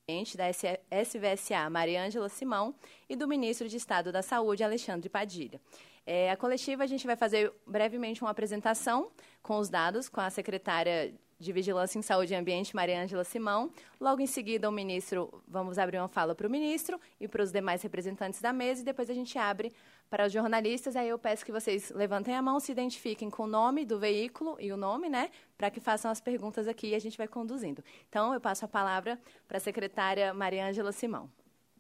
da SVSA, Mariângela Simão, e do ministro de Estado da Saúde, Alexandre Padilha. A coletiva, a gente vai fazer brevemente uma apresentação com os dados, com a secretária de Vigilância em Saúde e Ambiente, Mariângela Simão. Logo em seguida, o ministro, vamos abrir uma fala para o ministro e para os demais representantes da mesa, e depois a gente abre para os jornalistas. Aí eu peço que vocês levantem a mão, se identifiquem com o nome do veículo e o nome, né, para que façam as perguntas aqui e a gente vai conduzindo. Então, eu passo a palavra para a secretária Mariângela Simão.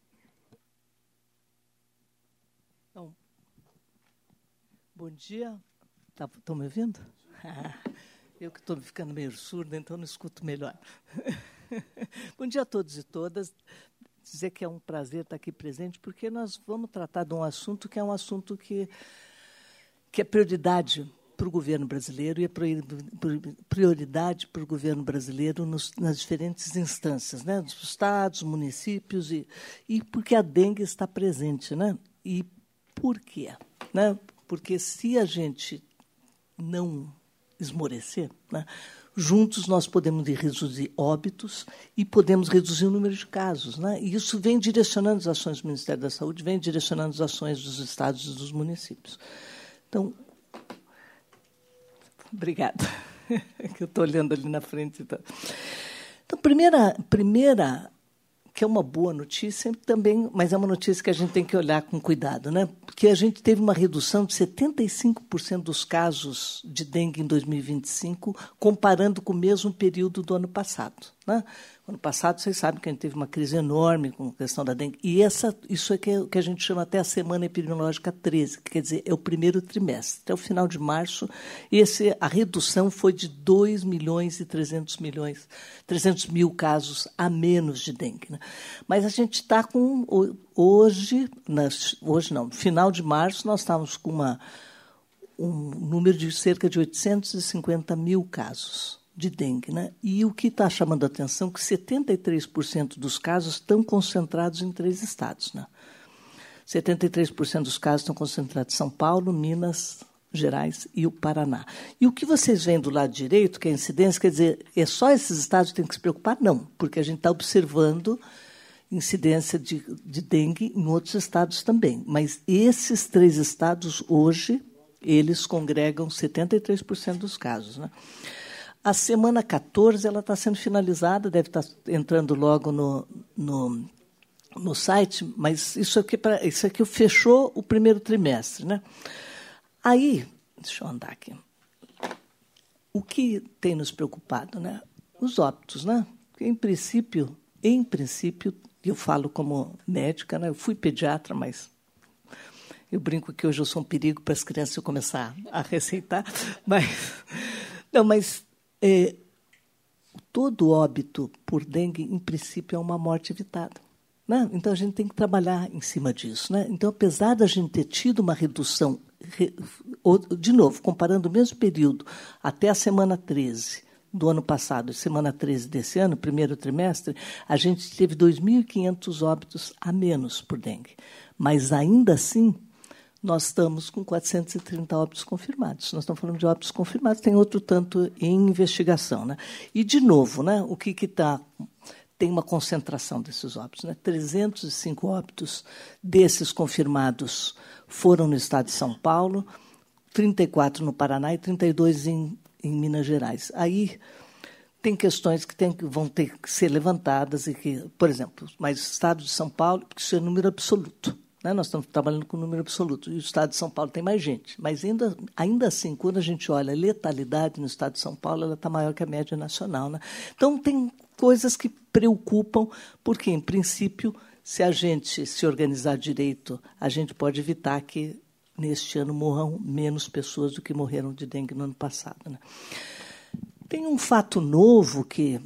Então, bom dia. Estão me ouvindo? Eu que estou ficando meio surda, então não escuto melhor. Bom dia a todos e todas. Dizer que é um prazer estar aqui presente, porque nós vamos tratar de um assunto que é um assunto que é prioridade para o governo brasileiro e é prioridade para o governo brasileiro nas diferentes instâncias, né? Dos estados, municípios, e porque a dengue está presente, né? E por quê? Né? Porque se a gente não esmorecer, né, juntos nós podemos reduzir óbitos e podemos reduzir o número de casos, né? E isso vem direcionando as ações do Ministério da Saúde, vem direcionando as ações dos estados e dos municípios. Então, obrigada, que eu estou olhando ali na frente. Então, primeira, que é uma boa notícia também, mas é uma notícia que a gente tem que olhar com cuidado, né? Porque a gente teve uma redução de 75% dos casos de dengue em 2025, comparando com o mesmo período do ano passado, né? Ano passado, vocês sabem que a gente teve uma crise enorme com a questão da dengue. E isso é que a gente chama até a Semana Epidemiológica 13, que quer dizer, é o primeiro trimestre. Até o final de março, a redução foi de 2.300.000 casos a menos de dengue, né? Mas a gente está com... Hoje não, no final de março, nós estávamos com um número de cerca de 850.000 casos de dengue, né? E o que está chamando a atenção é que 73% dos casos estão concentrados em 3 estados, né? 73% dos casos estão concentrados em São Paulo, Minas Gerais e o Paraná. E o que vocês veem do lado direito, que é a incidência, quer dizer, é só esses estados que têm que se preocupar? Não, porque a gente está observando incidência de dengue em outros estados também. Mas esses 3 estados, hoje, eles congregam 73% dos casos, né? A semana 14 ela está sendo finalizada, deve estar entrando logo no site, mas isso aqui fechou o primeiro trimestre, né? Aí, deixa eu andar aqui. O que tem nos preocupado, né? Os óbitos, né? Porque, em princípio, eu falo como médica, né? Eu fui pediatra, mas eu brinco que hoje eu sou um perigo para as crianças eu começar a receitar, mas todo óbito por dengue, em princípio, é uma morte evitada, né? Então, a gente tem que trabalhar em cima disso, né? Então, apesar da gente ter tido uma redução, de novo, comparando o mesmo período até a semana 13 do ano passado, semana 13 desse ano, primeiro trimestre, a gente teve 2.500 óbitos a menos por dengue. Mas, ainda assim, nós estamos com 430 óbitos confirmados. Nós estamos falando de óbitos confirmados, tem outro tanto em investigação, né? E, de novo, né, o que está... Tem uma concentração desses óbitos, né? 305 óbitos desses confirmados foram no estado de São Paulo, 34 no Paraná e 32 em Minas Gerais. Aí tem questões que vão ter que ser levantadas, e que, por exemplo, mas o estado de São Paulo, porque isso é número absoluto, né? Nós estamos trabalhando com número absoluto, e o estado de São Paulo tem mais gente. Mas, ainda assim, quando a gente olha a letalidade no estado de São Paulo, ela está maior que a média nacional, né? Então, tem coisas que preocupam, porque, em princípio, se a gente se organizar direito, a gente pode evitar que, neste ano, morram menos pessoas do que morreram de dengue no ano passado, né? Tem um fato novo que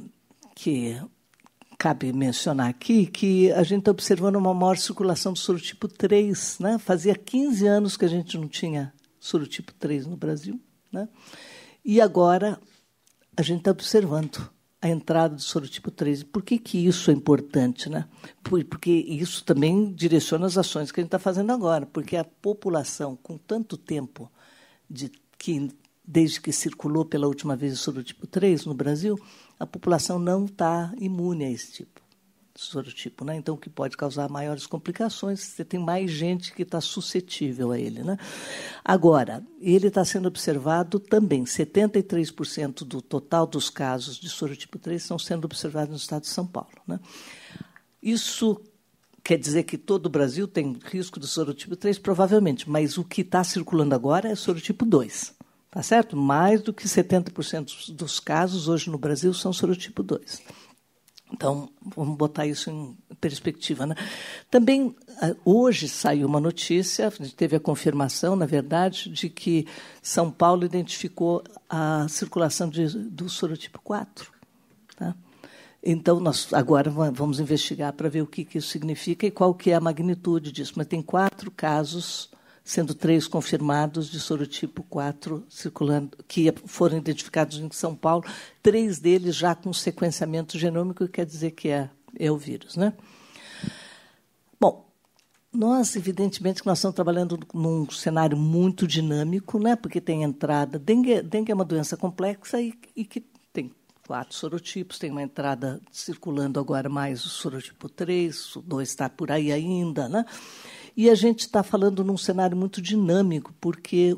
cabe mencionar aqui, que a gente está observando uma maior circulação do sorotipo 3, né? Fazia 15 anos que a gente não tinha sorotipo 3 no Brasil, né? E agora a gente está observando a entrada do sorotipo 3. Por que isso é importante, né? Porque isso também direciona as ações que a gente está fazendo agora, porque a população, com tanto tempo desde que circulou pela última vez o sorotipo 3 no Brasil, a população não está imune a esse tipo. sorotipo, né? Então, o que pode causar maiores complicações, você tem mais gente que está suscetível a ele, né? Agora, ele está sendo observado também, 73% do total dos casos de sorotipo 3 estão sendo observados no estado de São Paulo, né? Isso quer dizer que todo o Brasil tem risco de sorotipo 3? Provavelmente, mas o que está circulando agora é sorotipo 2, tá certo? Mais do que 70% dos casos hoje no Brasil são sorotipo 2. Então, vamos botar isso em perspectiva, né? Também, hoje saiu uma notícia, a gente teve a confirmação, na verdade, de que São Paulo identificou a circulação do sorotipo 4. Tá? Então, nós agora vamos investigar para ver o que isso significa e qual que é a magnitude disso. Mas tem 4 casos, sendo 3 confirmados, de sorotipo 4 circulando, que foram identificados em São Paulo, 3 deles já com sequenciamento genômico, que quer dizer que é o vírus, né? Bom, nós, evidentemente, que nós estamos trabalhando num cenário muito dinâmico, né? Porque tem entrada... Dengue é uma doença complexa e que tem 4 sorotipos, tem uma entrada circulando agora mais o sorotipo 3, o 2 está por aí ainda, né? E a gente está falando num cenário muito dinâmico, porque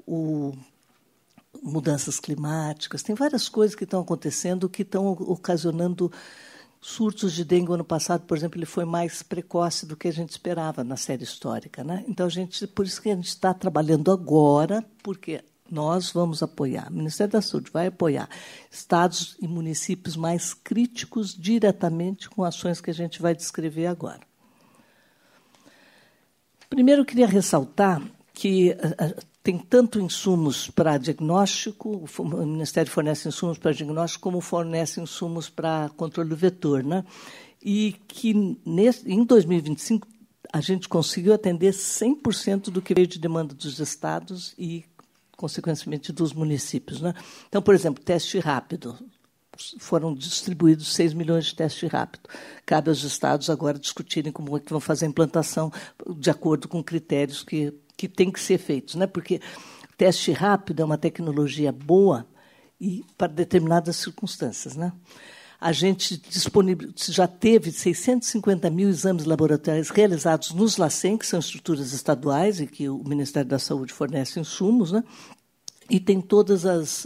mudanças climáticas, tem várias coisas que estão acontecendo que estão ocasionando surtos de dengue. O ano passado, por exemplo, ele foi mais precoce do que a gente esperava na série histórica, né? Então, por isso que a gente está trabalhando agora, porque nós vamos apoiar, o Ministério da Saúde vai apoiar estados e municípios mais críticos diretamente com ações que a gente vai descrever agora. Primeiro, eu queria ressaltar que tem tanto insumos para diagnóstico, o Ministério fornece insumos para diagnóstico, como fornece insumos para controle do vetor, né? E que em 2025 a gente conseguiu atender 100% do que veio de demanda dos estados e, consequentemente, dos municípios, né? Então, por exemplo, teste rápido. Foram distribuídos 6 milhões de testes rápidos. Cabe aos estados agora discutirem como é que vão fazer a implantação de acordo com critérios que têm que ser feitos, né? Porque teste rápido é uma tecnologia boa e para determinadas circunstâncias, né? A gente já teve 650 mil exames laboratoriais realizados nos LACEN, que são estruturas estaduais e que o Ministério da Saúde fornece insumos, né? E tem todas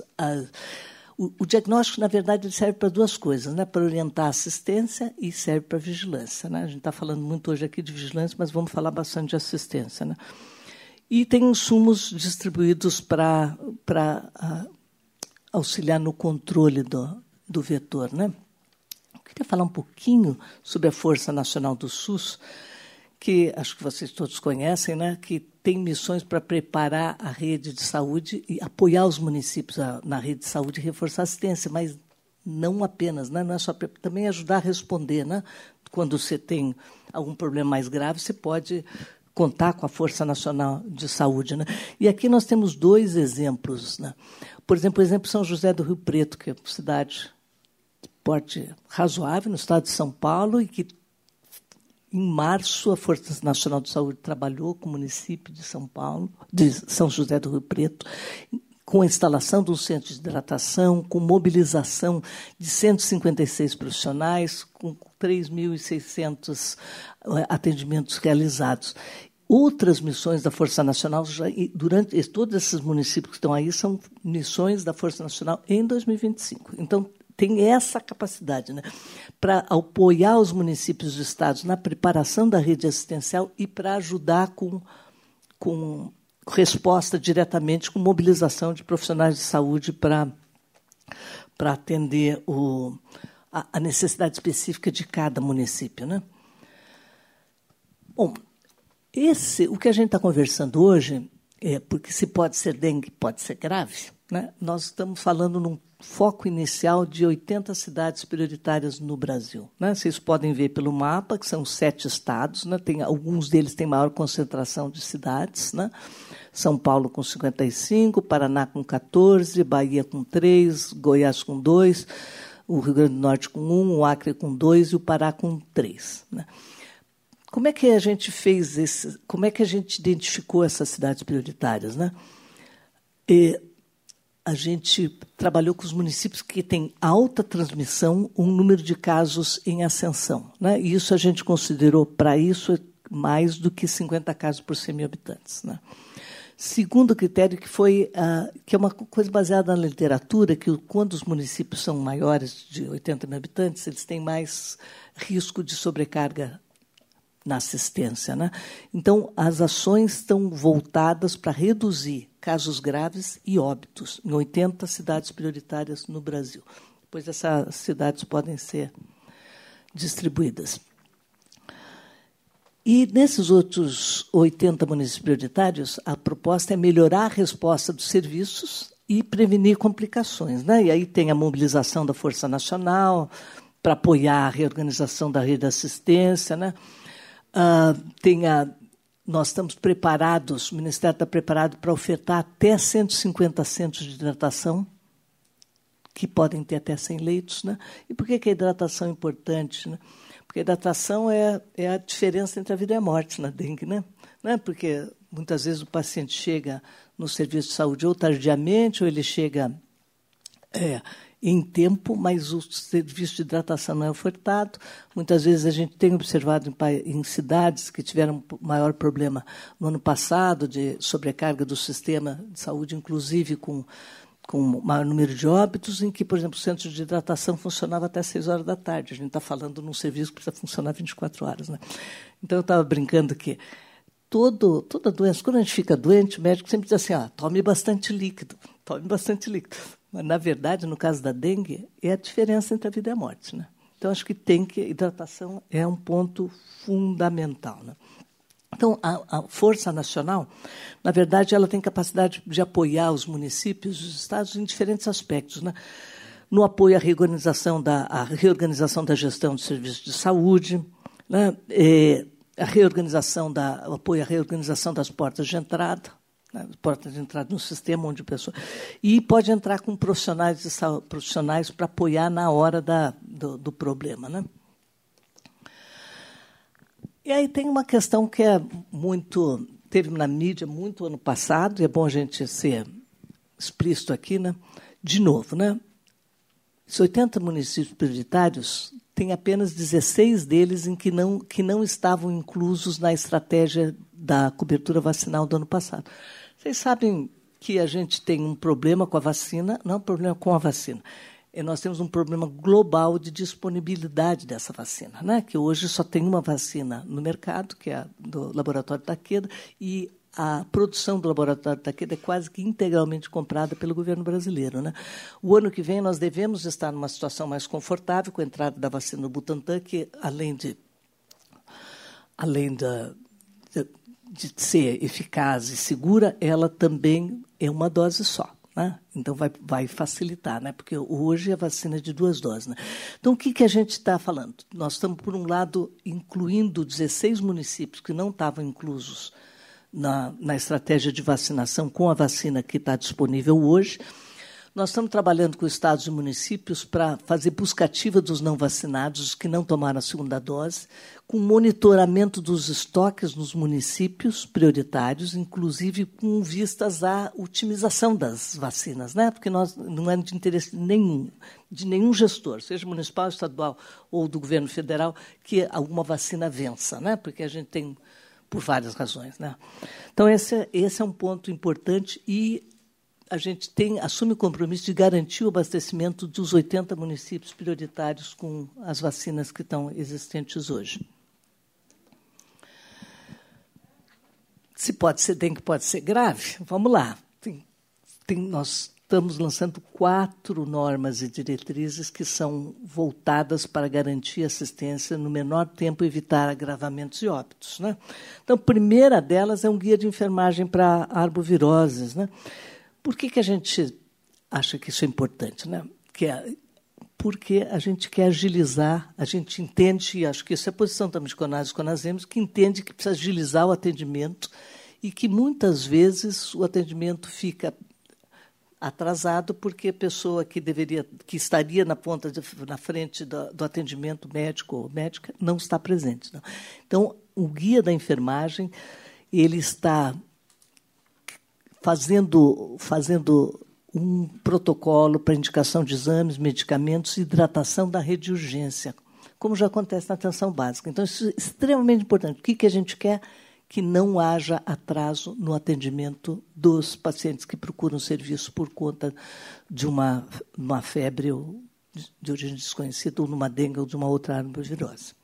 O diagnóstico, na verdade, ele serve para 2 coisas, né? Para orientar a assistência e serve para a vigilância, né? A gente está falando muito hoje aqui de vigilância, mas vamos falar bastante de assistência, né? E tem insumos distribuídos para auxiliar no controle do vetor, né? Eu queria falar um pouquinho sobre a Força Nacional do SUS, que acho que vocês todos conhecem, né? Que tem missões para preparar a rede de saúde e apoiar os municípios na rede de saúde e reforçar a assistência, mas não apenas, né? Não é só também ajudar a responder, né? Quando você tem algum problema mais grave, você pode contar com a Força Nacional de Saúde, né? E aqui nós temos 2 exemplos, né? Por exemplo, o exemplo de São José do Rio Preto, que é uma cidade de porte razoável no estado de São Paulo e que em março, a Força Nacional de Saúde trabalhou com o município de São Paulo, de São José do Rio Preto, com a instalação de um centro de hidratação, com mobilização de 156 profissionais, com 3.600 atendimentos realizados. Outras missões da Força Nacional, durante todos esses municípios que estão aí, são missões da Força Nacional em 2025. Então, tem essa capacidade, né, para apoiar os municípios e estados na preparação da rede assistencial e para ajudar com resposta diretamente, com mobilização de profissionais de saúde para atender a necessidade específica de cada município, né? Bom, o que a gente está conversando hoje, porque se pode ser dengue, pode ser grave, né? Nós estamos falando num foco inicial de 80 cidades prioritárias no Brasil, né? Vocês podem ver pelo mapa que são 7 estados, né? Alguns deles têm maior concentração de cidades, né? São Paulo com 55, Paraná com 14, Bahia com 3, Goiás com 2, o Rio Grande do Norte com 1, o Acre com 2 e o Pará com 3, né? Como é que a gente fez como é que a gente identificou essas cidades prioritárias, né? a gente trabalhou com os municípios que têm alta transmissão, um número de casos em ascensão, né? E isso a gente considerou, para isso, mais do que 50 casos por 100 mil habitantes, né? Segundo critério, que é uma coisa baseada na literatura, que quando os municípios são maiores de 80 mil habitantes, eles têm mais risco de sobrecarga na assistência, né? Então, as ações estão voltadas para reduzir casos graves e óbitos em 80 cidades prioritárias no Brasil. Depois, essas cidades podem ser distribuídas. E, nesses outros 80 municípios prioritários, a proposta é melhorar a resposta dos serviços e prevenir complicações, né? E aí tem a mobilização da Força Nacional para apoiar a reorganização da rede de assistência, né? Nós estamos preparados, o Ministério está preparado para ofertar até 150 centros de hidratação, que podem ter até 100 leitos, né? E por que a hidratação é importante, né? Porque a hidratação é a diferença entre a vida e a morte na dengue, né? Não é porque muitas vezes o paciente chega no serviço de saúde ou tardiamente, ou ele chega em tempo, mas o serviço de hidratação não é ofertado. Muitas vezes a gente tem observado em cidades que tiveram maior problema no ano passado de sobrecarga do sistema de saúde, inclusive com maior número de óbitos, em que, por exemplo, o centro de hidratação funcionava até 6 horas da tarde. A gente está falando num serviço que precisa funcionar 24 horas. Né? Então, eu estava brincando que toda doença, quando a gente fica doente, o médico sempre diz assim, tome bastante líquido. Mas, na verdade, no caso da dengue, é a diferença entre a vida e a morte. Né? Então, acho que hidratação é um ponto fundamental. Né? Então, a Força Nacional, na verdade, ela tem capacidade de apoiar os municípios e os estados em diferentes aspectos, né? No apoio à reorganização da gestão de serviços de saúde, né? O apoio à reorganização das portas de entrada, né? Portas de entrada no sistema onde a pessoa... E pode entrar com profissionais para apoiar na hora do problema, né? E aí tem uma questão que teve na mídia muito ano passado, e é bom a gente ser explícito aqui, né? De novo, né? Os 80 municípios prioritários, tem apenas 16 deles em que não estavam inclusos na estratégia da cobertura vacinal do ano passado. Vocês sabem que a gente tem um problema com a vacina, não é um problema com a vacina. Nós temos um problema global de disponibilidade dessa vacina, né? Que hoje só tem uma vacina no mercado, que é a do Laboratório Takeda, e a produção do Laboratório Takeda é quase que integralmente comprada pelo governo brasileiro, né? O ano que vem nós devemos estar numa situação mais confortável com a entrada da vacina do Butantan, que, além de ser eficaz e segura, ela também é uma dose só. Né? Então, vai facilitar, né? Porque hoje a vacina é de 2 doses. Né? Então, o que a gente está falando? Nós estamos, por um lado, incluindo 16 municípios que não estavam inclusos na estratégia de vacinação com a vacina que está disponível hoje. Nós estamos trabalhando com estados e municípios para fazer busca ativa dos não vacinados, os que não tomaram a segunda dose, com monitoramento dos estoques nos municípios prioritários, inclusive com vistas à otimização das vacinas, né? Porque não é de interesse de nenhum gestor, seja municipal, estadual ou do governo federal, que alguma vacina vença, né? Porque a gente tem, por várias razões, né? Então, esse é um ponto importante e a gente assume o compromisso de garantir o abastecimento dos 80 municípios prioritários com as vacinas que estão existentes hoje. Se pode ser dengue, pode ser grave, vamos lá. Nós estamos lançando 4 normas e diretrizes que são voltadas para garantir assistência no menor tempo e evitar agravamentos e óbitos, né? Então, a primeira delas é um guia de enfermagem para arboviroses, né? Por que a gente acha que isso é importante, né? Porque a gente quer agilizar, a gente entende, e acho que isso é a posição também de CONAS e CONASEMS, que entende que precisa agilizar o atendimento e que, muitas vezes, o atendimento fica atrasado porque a pessoa que estaria na frente do atendimento médico ou médica não está presente. Não. Então, o guia da enfermagem ele está fazendo um protocolo para indicação de exames, medicamentos e hidratação da rede de urgência, como já acontece na atenção básica. Então, isso é extremamente importante. O que a gente quer? Que não haja atraso no atendimento dos pacientes que procuram serviço por conta de uma febre de origem desconhecida, ou numa dengue, ou de uma outra arbovirose.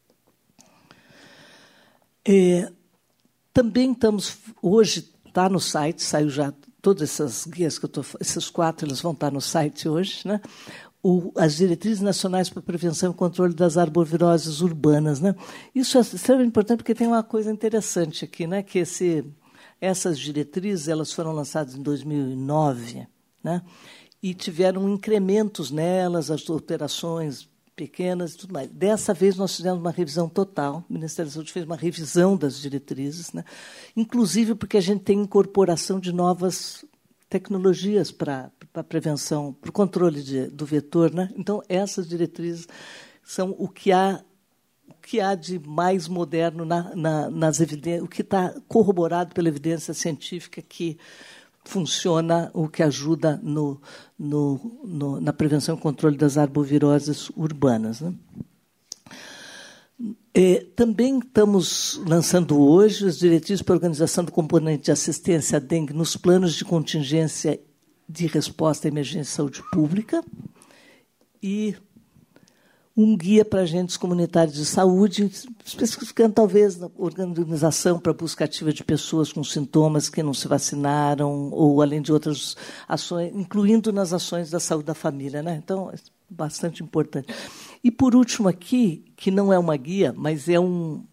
Também estamos, hoje está no site, saiu já todas essas guias que eu estou, esses 4, eles vão estar no site hoje, né? As diretrizes nacionais para a prevenção e controle das arboviroses urbanas, né? Isso é extremamente importante porque tem uma coisa interessante aqui, né? Que essas diretrizes elas foram lançadas em 2009, né? E tiveram incrementos nelas, as alterações pequenas e tudo mais. Dessa vez, nós fizemos uma revisão total. O Ministério da Saúde fez uma revisão das diretrizes, né? Inclusive porque a gente tem incorporação de novas tecnologias para a prevenção, para o controle do vetor, né? Então, essas diretrizes são o que há de mais moderno nas evidências, o que está corroborado pela evidência científica que funciona, o que ajuda na prevenção e controle das arboviroses urbanas, né? Também estamos lançando hoje as diretrizes para a organização do componente de assistência à dengue nos planos de contingência de resposta à emergência de saúde pública e um guia para agentes comunitários de saúde, especificando, talvez, na organização para a busca ativa de pessoas com sintomas que não se vacinaram, ou além de outras ações, incluindo nas ações da saúde da família, né? Então, é bastante importante. E, por último, aqui, que não é uma guia, mas é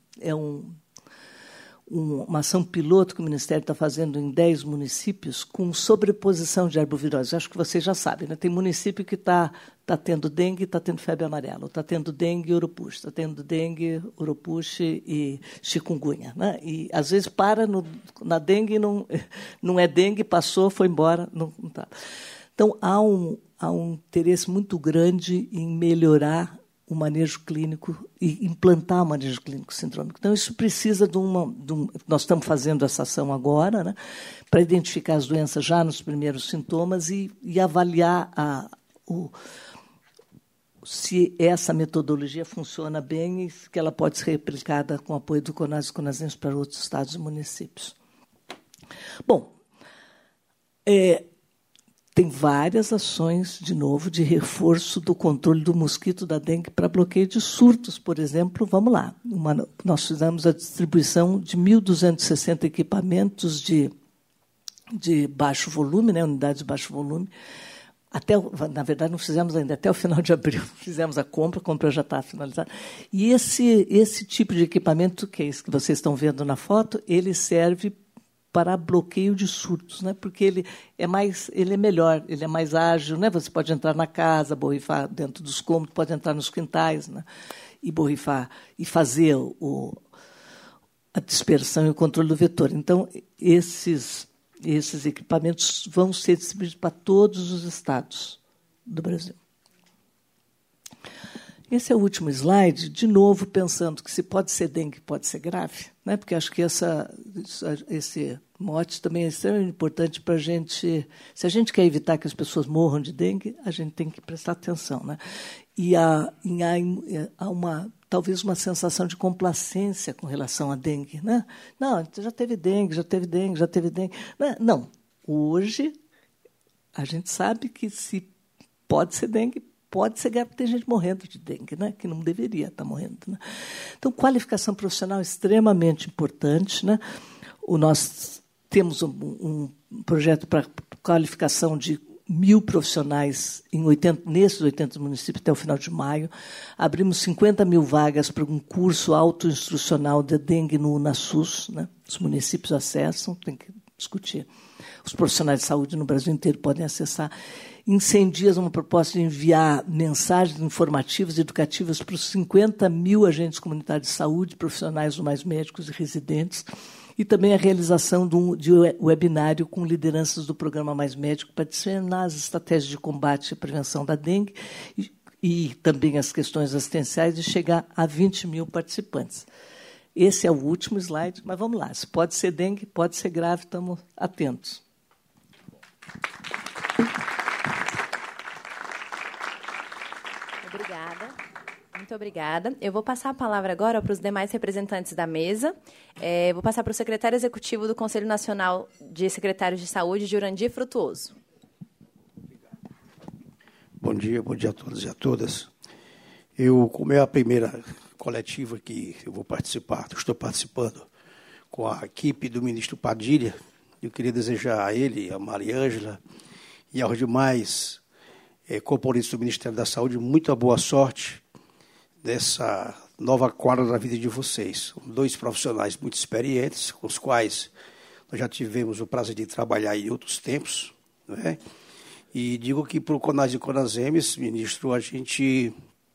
uma ação piloto que o Ministério está fazendo em 10 municípios com sobreposição de arbovirose. Acho que vocês já sabem, né? Tem município que está tendo dengue e está tendo febre amarela, está tendo dengue e urupuche, está tendo dengue, urupuche e chikungunya, né? E, às vezes, para na dengue e não é dengue, passou, foi embora. Não tá. Então, há um interesse muito grande em melhorar o manejo clínico e implantar o manejo clínico sindrômico. Então, isso precisa nós estamos fazendo essa ação agora, né, para identificar as doenças já nos primeiros sintomas e avaliar se essa metodologia funciona bem e que ela pode ser replicada com o apoio do CONAS e CONASENS para outros estados e municípios. Bom, tem várias ações, de novo, de reforço do controle do mosquito da dengue para bloqueio de surtos, por exemplo. Vamos lá. Nós fizemos a distribuição de 1.260 equipamentos de baixo volume, né, unidades de baixo volume. Na verdade, não fizemos ainda, até o final de abril. Fizemos a compra já está finalizada. E esse tipo de equipamento, que é esse que vocês estão vendo na foto, ele serve para bloqueio de surtos, né? Porque ele é melhor, ele é mais ágil, né? Você pode entrar na casa, borrifar dentro dos cômodos, pode entrar nos quintais, né? E borrifar e fazer a dispersão e o controle do vetor. Então, esses equipamentos vão ser distribuídos para todos os estados do Brasil. Esse é o último slide, de novo pensando que se pode ser dengue, pode ser grave, né? Porque acho que esse mote também é extremamente importante para a gente. Se a gente quer evitar que as pessoas morram de dengue, a gente tem que prestar atenção, né? E há talvez uma sensação de complacência com relação à dengue, né? Não, já teve dengue. Não, hoje a gente sabe que se pode ser dengue, pode ser grave, tem gente morrendo de dengue, né? Que não deveria estar morrendo, né? Então, qualificação profissional é extremamente importante, né? Nós temos um projeto para qualificação de 1.000 profissionais nesses 80 municípios até o final de maio. Abrimos 50.000 vagas para um curso autoinstrucional de dengue no UNASUS, né? Os municípios acessam, tem que discutir. Os profissionais de saúde no Brasil inteiro podem acessar. Em 100 dias, uma proposta de enviar mensagens informativas e educativas para os 50.000 agentes comunitários de saúde, profissionais mais médicos e residentes, e também a realização de webinário com lideranças do programa Mais Médico para disseminar as estratégias de combate e prevenção da dengue e também as questões assistenciais e chegar a 20.000 participantes. Esse é o último slide, mas vamos lá. Se pode ser dengue, pode ser grave, estamos atentos. Obrigada. Muito obrigada. Eu vou passar a palavra agora para os demais representantes da mesa. Vou passar para o secretário executivo do Conselho Nacional de Secretários de Saúde, Jurandir Frutuoso. Bom dia a todos e a todas. Como é a primeira coletiva que eu vou participar, estou participando com a equipe do ministro Padilha, eu queria desejar a ele, a Mariângela e aos demais componentes do Ministério da Saúde muita boa sorte nessa nova quadra da vida de vocês. São 2 profissionais muito experientes, com os quais nós já tivemos o prazer de trabalhar em outros tempos, não é? E digo que para o CONAS e CONASEMES, ministro, a gente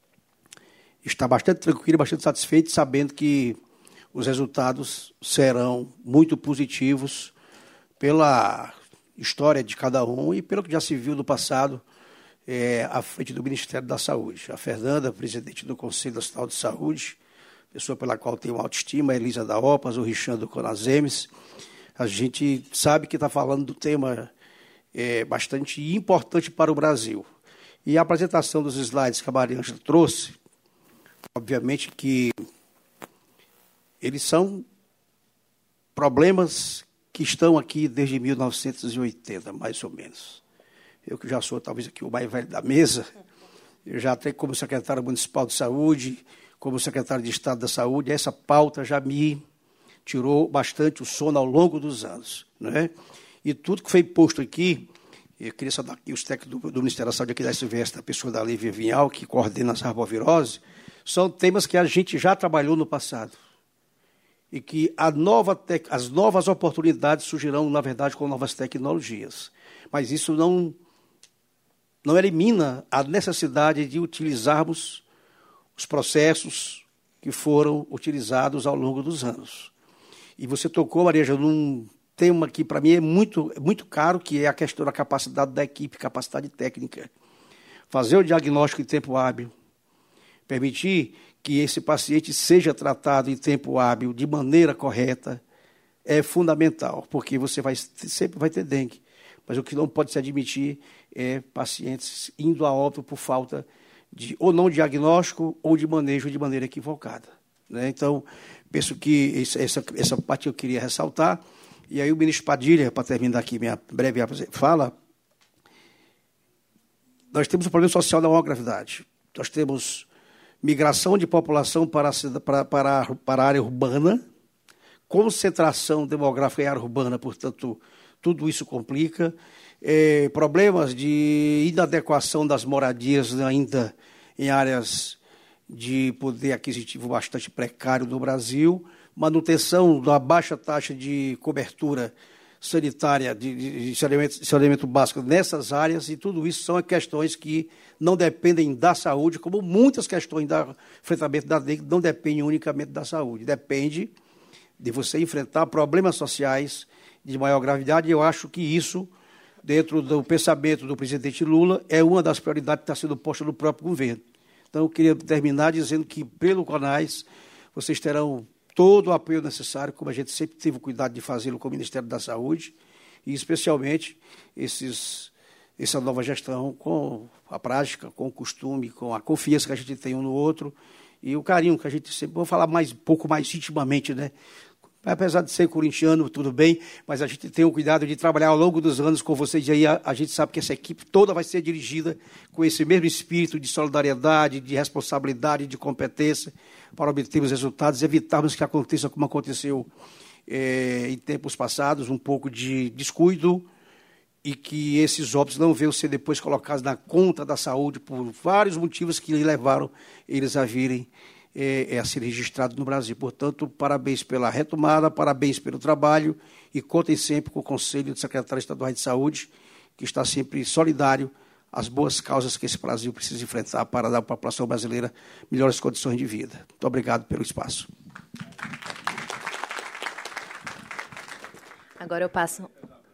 está bastante tranquilo, bastante satisfeito, sabendo que os resultados serão muito positivos pela história de cada um e pelo que já se viu no passado à frente do Ministério da Saúde. A Fernanda, presidente do Conselho Nacional de Saúde, pessoa pela qual tenho uma autoestima, a Elisa da OPAS, o Richard do CONASEMES. A gente sabe que está falando do tema bastante importante para o Brasil. E a apresentação dos slides que a Mariângela trouxe, obviamente que eles são problemas que estão aqui desde 1980, mais ou menos. Eu que já sou talvez aqui o mais velho da mesa, eu já até como secretário municipal de saúde, como secretário de Estado da Saúde, essa pauta já me tirou bastante o sono ao longo dos anos, né? E tudo que foi posto aqui, eu queria saudar aqui os técnicos do Ministério da Saúde, aqui da SVS, a pessoa da Lívia Vinhal, que coordena as arbovirose, são temas que a gente já trabalhou no passado. E que as novas oportunidades surgirão, na verdade, com novas tecnologias. Mas isso não elimina a necessidade de utilizarmos os processos que foram utilizados ao longo dos anos. E você tocou, Maria, num tema que, para mim, é muito caro, que é a questão da capacidade da equipe, capacidade técnica. Fazer o diagnóstico em tempo hábil, permitir que esse paciente seja tratado em tempo hábil, de maneira correta, é fundamental, porque você sempre vai ter dengue. Mas o que não pode se admitir é pacientes indo a óbito por falta de ou não diagnóstico ou de manejo de maneira equivocada, né? Então, penso que essa parte eu queria ressaltar. E aí o ministro Padilha, para terminar aqui minha breve fala, nós temos um problema social da maior gravidade. Nós temos migração de população para a área urbana, concentração demográfica em área urbana, portanto, tudo isso complica. Problemas de inadequação das moradias ainda em áreas de poder aquisitivo bastante precário no Brasil, manutenção da baixa taxa de cobertura sanitária, de saneamento básico nessas áreas, e tudo isso são questões que não dependem da saúde, como muitas questões do enfrentamento da dengue não dependem unicamente da saúde, depende de você enfrentar problemas sociais de maior gravidade, e eu acho que isso, dentro do pensamento do presidente Lula, é uma das prioridades que está sendo posta no próprio governo. Então, eu queria terminar dizendo que, pelo CONAS, vocês terão todo o apoio necessário, como a gente sempre teve o cuidado de fazê-lo com o Ministério da Saúde, e especialmente essa nova gestão com a prática, com o costume, com a confiança que a gente tem um no outro, e o carinho que a gente sempre... Vou falar um pouco mais intimamente, né? Apesar de ser corintiano, tudo bem, mas a gente tem o cuidado de trabalhar ao longo dos anos com vocês, e aí a gente sabe que essa equipe toda vai ser dirigida com esse mesmo espírito de solidariedade, de responsabilidade, de competência, para obtermos resultados e evitarmos que aconteça como aconteceu em tempos passados, um pouco de descuido, e que esses óbitos não venham ser depois colocados na conta da saúde por vários motivos que levaram eles a virem a ser registrado no Brasil. Portanto, parabéns pela retomada, parabéns pelo trabalho, e contem sempre com o Conselho de Secretários Estaduais de Saúde, que está sempre solidário às boas causas que esse Brasil precisa enfrentar para dar à população brasileira melhores condições de vida. Muito obrigado pelo espaço. Agora eu passo...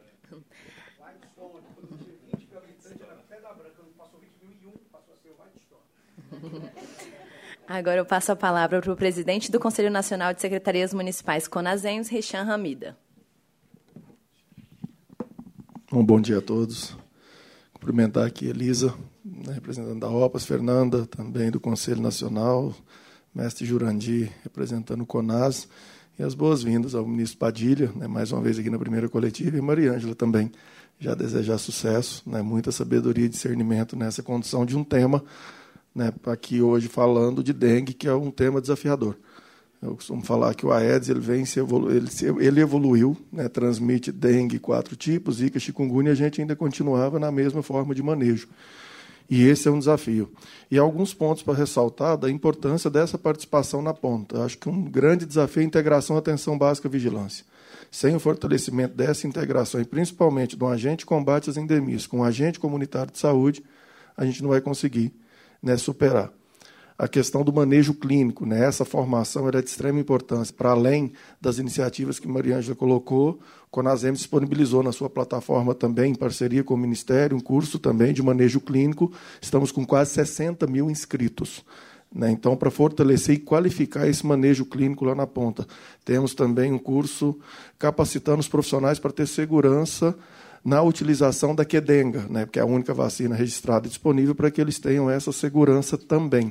Agora eu passo a palavra para o presidente do Conselho Nacional de Secretarias Municipais CONASEMES, Richard Hamida. Bom dia a todos. Cumprimentar aqui a Elisa, né, representante da OPAS, Fernanda, também do Conselho Nacional, mestre Jurandir, representando o CONAS, e as boas-vindas ao ministro Padilha, né, mais uma vez aqui na primeira coletiva, e Mariângela também, já desejar sucesso, né, muita sabedoria e discernimento nessa condução de um tema, né, aqui hoje falando de dengue, que é um tema desafiador. Eu costumo falar que o Aedes ele evoluiu, né, transmite dengue 4 tipos, Zika, chikungunya, e a gente ainda continuava na mesma forma de manejo. E esse é um desafio. E alguns pontos para ressaltar da importância dessa participação na ponta. Acho que um grande desafio é a integração, atenção básica e vigilância. Sem o fortalecimento dessa integração, e principalmente do agente de combate às endemias com o agente comunitário de saúde, a gente não vai conseguir, né, superar. A questão do manejo clínico, né, essa formação é de extrema importância. Para além das iniciativas que Mariângela colocou, o CONASEM disponibilizou na sua plataforma também, em parceria com o Ministério, um curso também de manejo clínico. Estamos com quase 60 mil inscritos. Né? Então, para fortalecer e qualificar esse manejo clínico lá na ponta. Temos também um curso capacitando os profissionais para ter segurança na utilização da Qdenga, né? Porque é a única vacina registrada e disponível para que eles tenham essa segurança também.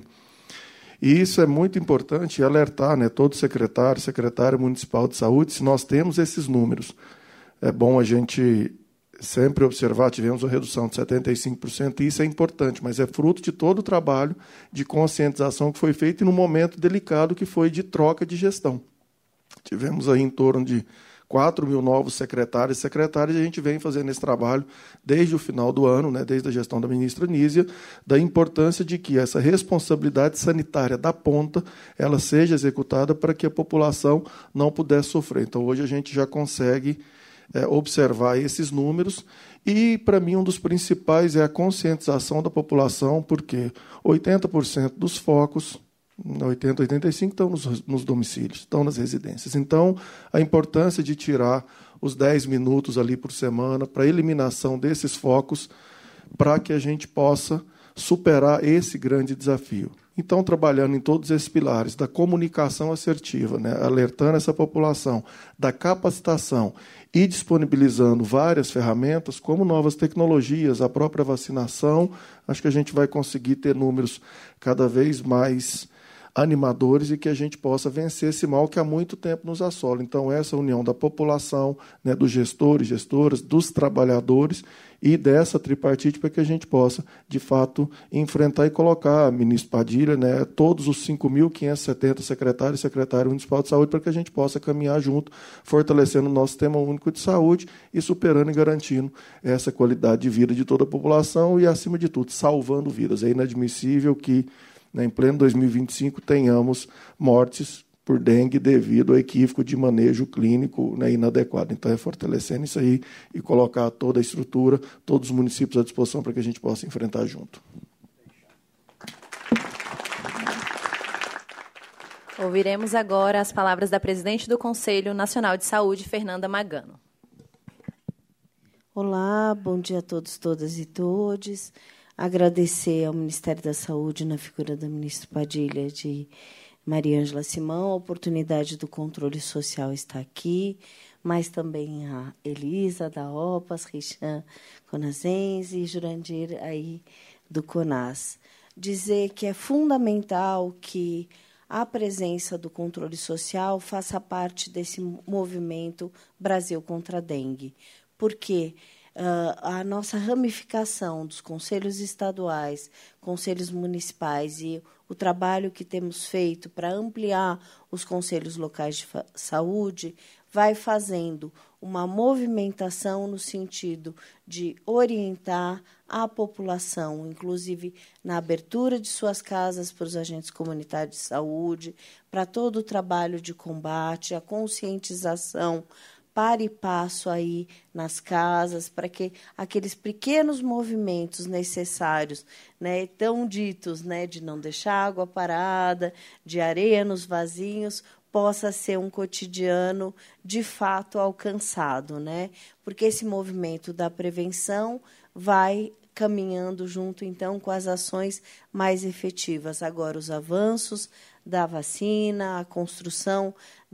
E isso é muito importante alertar, né, todo secretário municipal de saúde, se nós temos esses números. É bom a gente sempre observar, tivemos uma redução de 75%, e isso é importante, mas é fruto de todo o trabalho de conscientização que foi feito e num momento delicado que foi de troca de gestão. Tivemos aí em torno de 4 mil novos secretários e secretárias, e a gente vem fazendo esse trabalho desde o final do ano, né, desde a gestão da ministra Nízia, da importância de que essa responsabilidade sanitária da ponta ela seja executada para que a população não pudesse sofrer. Então, hoje a gente já consegue observar esses números, e, para mim, um dos principais é a conscientização da população, porque 80% dos focos, 80, 85 estão nos domicílios, estão nas residências. Então, a importância de tirar os 10 minutos ali por semana para a eliminação desses focos, para que a gente possa superar esse grande desafio. Então, trabalhando em todos esses pilares, da comunicação assertiva, né, alertando essa população, da capacitação e disponibilizando várias ferramentas, como novas tecnologias, a própria vacinação, acho que a gente vai conseguir ter números cada vez mais animadores e que a gente possa vencer esse mal que há muito tempo nos assola. Então, essa união da população, né, dos gestores, gestoras, dos trabalhadores e dessa tripartite para que a gente possa, de fato, enfrentar e colocar, ministro Padilha, né, todos os 5.570 secretários e secretários municipal de saúde para que a gente possa caminhar junto, fortalecendo o nosso sistema único de saúde e superando e garantindo essa qualidade de vida de toda a população e, acima de tudo, salvando vidas. É inadmissível que, em pleno 2025, tenhamos mortes por dengue devido ao equívoco de manejo clínico, né, inadequado. Então, é fortalecendo isso aí e colocar toda a estrutura, todos os municípios à disposição para que a gente possa enfrentar junto. Ouviremos agora as palavras da presidente do Conselho Nacional de Saúde, Fernanda Magano. Olá, bom dia a todos, todas e todes. Agradecer ao Ministério da Saúde, na figura da ministra Padilha, de Mariângela Simão, a oportunidade do controle social estar aqui, mas também a Elisa, da OPAS, Richan Conazense e Jurandir, aí, do CONAS. Dizer que é fundamental que a presença do controle social faça parte desse movimento Brasil contra a Dengue, porque a nossa ramificação dos conselhos estaduais, conselhos municipais e o trabalho que temos feito para ampliar os conselhos locais de saúde vai fazendo uma movimentação no sentido de orientar a população, inclusive na abertura de suas casas para os agentes comunitários de saúde, para todo o trabalho de combate, a conscientização para e passo aí nas casas, para que aqueles pequenos movimentos necessários, né, tão ditos, né, de não deixar água parada, de areia nos vasinhos, possa ser um cotidiano de fato alcançado, né? Porque esse movimento da prevenção vai caminhando junto, então, com as ações mais efetivas. Agora, os avanços da vacina, a construção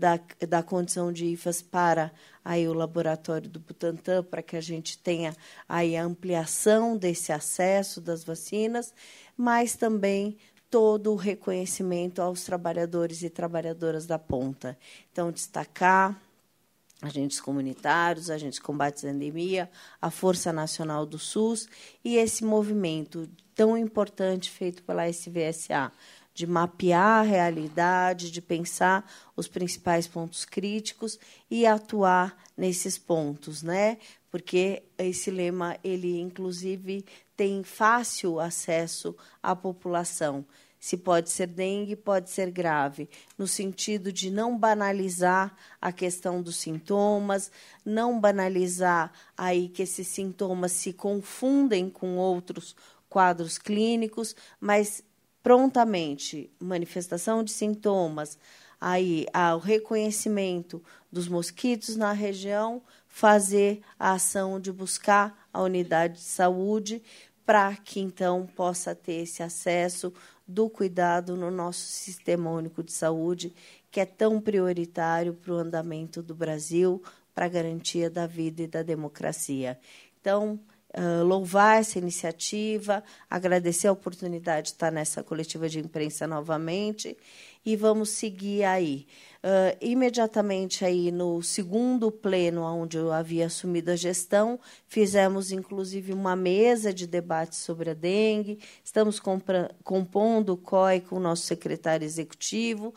da condição de IFAS para aí o laboratório do Butantan, para que a gente tenha aí a ampliação desse acesso das vacinas, mas também todo o reconhecimento aos trabalhadores e trabalhadoras da ponta. Então, destacar agentes comunitários, agentes de combate à endemia, a Força Nacional do SUS e esse movimento tão importante feito pela SVSA, de mapear a realidade, de pensar os principais pontos críticos e atuar nesses pontos, né? Porque esse lema, ele inclusive tem fácil acesso à população. Se pode ser dengue, pode ser grave, no sentido de não banalizar a questão dos sintomas, não banalizar aí que esses sintomas se confundem com outros quadros clínicos, mas prontamente, manifestação de sintomas, aí o reconhecimento dos mosquitos na região, fazer a ação de buscar a unidade de saúde para que, então, possa ter esse acesso do cuidado no nosso Sistema Único de Saúde, que é tão prioritário para o andamento do Brasil, para a garantia da vida e da democracia. Então, louvar essa iniciativa, agradecer a oportunidade de estar nessa coletiva de imprensa novamente e vamos seguir aí. Imediatamente aí no segundo pleno, onde eu havia assumido a gestão, fizemos inclusive uma mesa de debate sobre a dengue, estamos compondo o COI com o nosso secretário executivo,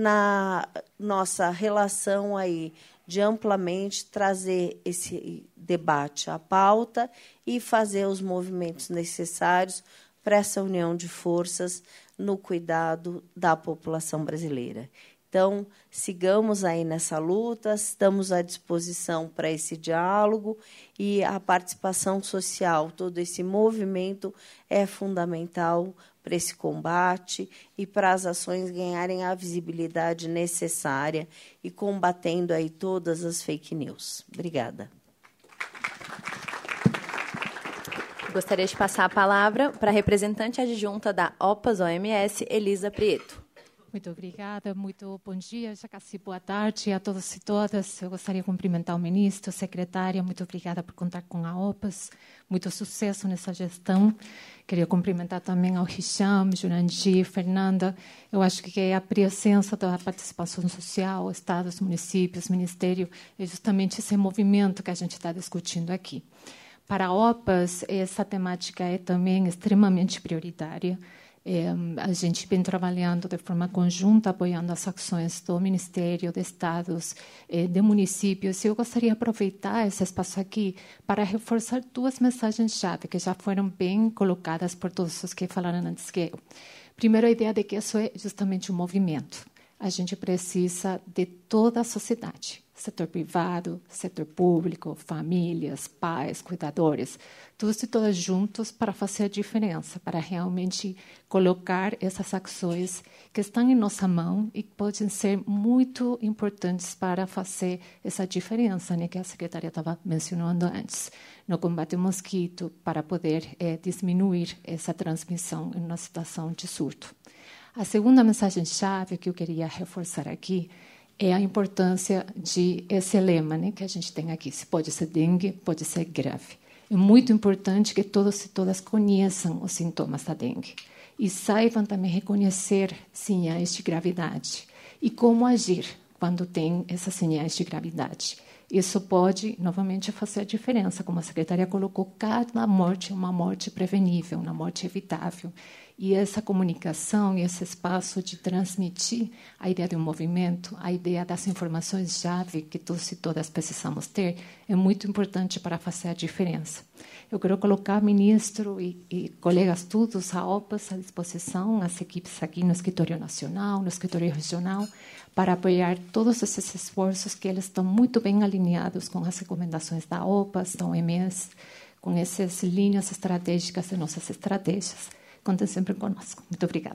na nossa relação aí de amplamente trazer esse debate à pauta e fazer os movimentos necessários para essa união de forças no cuidado da população brasileira. Então, sigamos aí nessa luta, estamos à disposição para esse diálogo e a participação social, todo esse movimento é fundamental para esse combate e para as ações ganharem a visibilidade necessária e combatendo aí todas as fake news. Obrigada. Gostaria de passar a palavra para a representante adjunta da OPAS-OMS, Elisa Prieto. Muito obrigada, muito bom dia, Jacassi, boa tarde a todos e todas. Eu gostaria de cumprimentar o ministro, secretária, muito obrigada por contar com a OPAS, muito sucesso nessa gestão. Queria cumprimentar também ao Hisham, Jurandir, Fernanda. Eu acho que a presença da participação social, estados, municípios, ministério, é justamente esse movimento que a gente está discutindo aqui. Para a OPAS, essa temática é também extremamente prioritária. A gente vem trabalhando de forma conjunta, apoiando as ações do Ministério, de Estados, de municípios. Eu gostaria de aproveitar esse espaço aqui para reforçar duas mensagens-chave que já foram bem colocadas por todos os que falaram antes que eu. Primeiro, a ideia de que isso é justamente um movimento. A gente precisa de toda a sociedade, setor privado, setor público, famílias, pais, cuidadores, todos e todas juntos para fazer a diferença, para realmente colocar essas ações que estão em nossa mão e que podem ser muito importantes para fazer essa diferença, né, que a secretária estava mencionando antes, no combate ao mosquito, para poder diminuir essa transmissão em uma situação de surto. A segunda mensagem-chave que eu queria reforçar aqui é a importância de esse lema, né, que a gente tem aqui. Se pode ser dengue, pode ser grave. É muito importante que todos e todas conheçam os sintomas da dengue e saibam também reconhecer sinais de gravidade e como agir quando tem essas sinais de gravidade. Isso pode, novamente, fazer a diferença. Como a secretária colocou, cada morte é uma morte prevenível, uma morte evitável. E essa comunicação e esse espaço de transmitir a ideia de um movimento, a ideia das informações-chave que todos e todas precisamos ter, é muito importante para fazer a diferença. Eu quero colocar, ministro e colegas todos, a OPAS à disposição, as equipes aqui no Escritório Nacional, no Escritório Regional, para apoiar todos esses esforços que eles estão muito bem alinhados com as recomendações da OPAS, da OMS, com essas linhas estratégicas de nossas estratégias. Contem sempre conosco. Muito obrigada.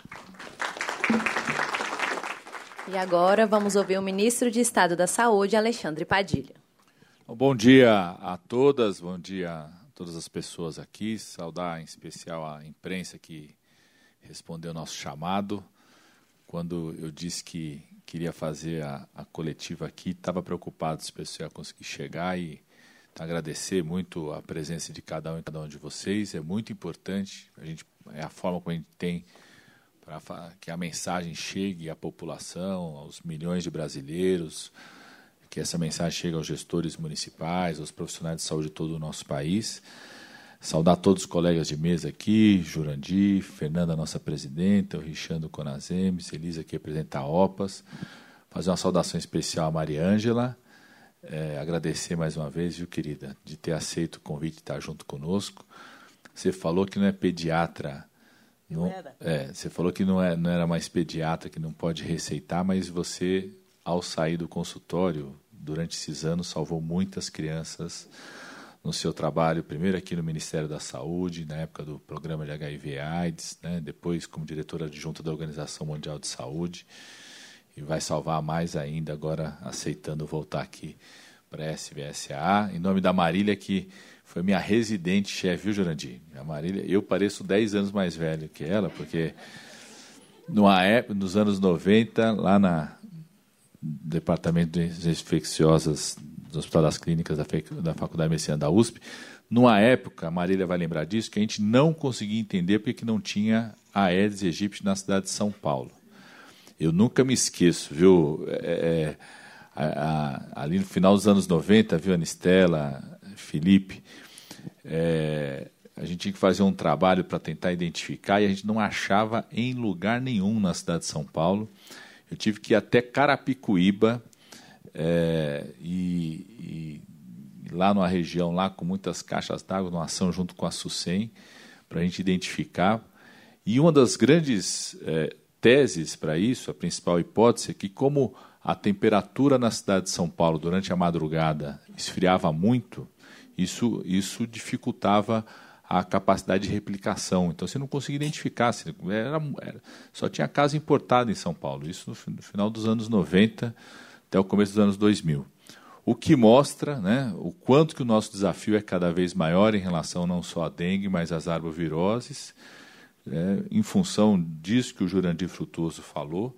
E agora vamos ouvir o ministro de Estado da Saúde, Alexandre Padilha. Bom dia a todas, bom dia a todas as pessoas aqui, saudar em especial a imprensa que respondeu ao nosso chamado. Quando eu disse que queria fazer a coletiva aqui, estava preocupado se o pessoal ia conseguir chegar e agradecer muito a presença de cada um de vocês. É muito importante, é a forma como a gente tem para que a mensagem chegue à população, aos milhões de brasileiros, que essa mensagem chegue aos gestores municipais, aos profissionais de saúde de todo o nosso país. Saudar todos os colegas de mesa aqui, Jurandir, Fernanda, nossa presidenta, o Richando Conazemes, Elisa, que representa a OPAS. Fazer uma saudação especial à Mariângela. Agradecer mais uma vez, viu, querida, de ter aceito o convite de estar junto conosco. Você falou que não é pediatra. Você falou que não era mais pediatra, que não pode receitar, mas você, ao sair do consultório, durante esses anos, salvou muitas crianças no seu trabalho, primeiro aqui no Ministério da Saúde, na época do programa de HIV/AIDS, né, depois como diretora adjunta da Organização Mundial de Saúde, e vai salvar mais ainda agora, aceitando voltar aqui para a SBSA. Em nome da Marília, que foi minha residente-chefe, viu, Jurandir? A Marília, eu pareço 10 anos mais velho que ela, porque nos anos 90, lá no Departamento de Infecciosas do Hospital das Clínicas da Faculdade de Medicina da USP, numa época, a Marília vai lembrar disso, que a gente não conseguia entender porque não tinha Aedes aegypti na cidade de São Paulo. Eu nunca me esqueço, viu? Ali no final dos anos 90, viu, Anistela, Felipe, a gente tinha que fazer um trabalho para tentar identificar e a gente não achava em lugar nenhum na cidade de São Paulo. Eu tive que ir até Carapicuíba e lá numa região, lá com muitas caixas d'água, numa ação junto com a SUSEM, para a gente identificar. E uma das grandes teses para isso, a principal hipótese, é que como a temperatura na cidade de São Paulo durante a madrugada esfriava muito, isso dificultava a capacidade de replicação. Então, você não conseguia identificar. Só tinha caso importado em São Paulo. Isso no final dos anos 90 até o começo dos anos 2000. O que mostra, né, o quanto que o nosso desafio é cada vez maior em relação não só à dengue, mas às arboviroses, em função disso que o Jurandir Frutuoso falou,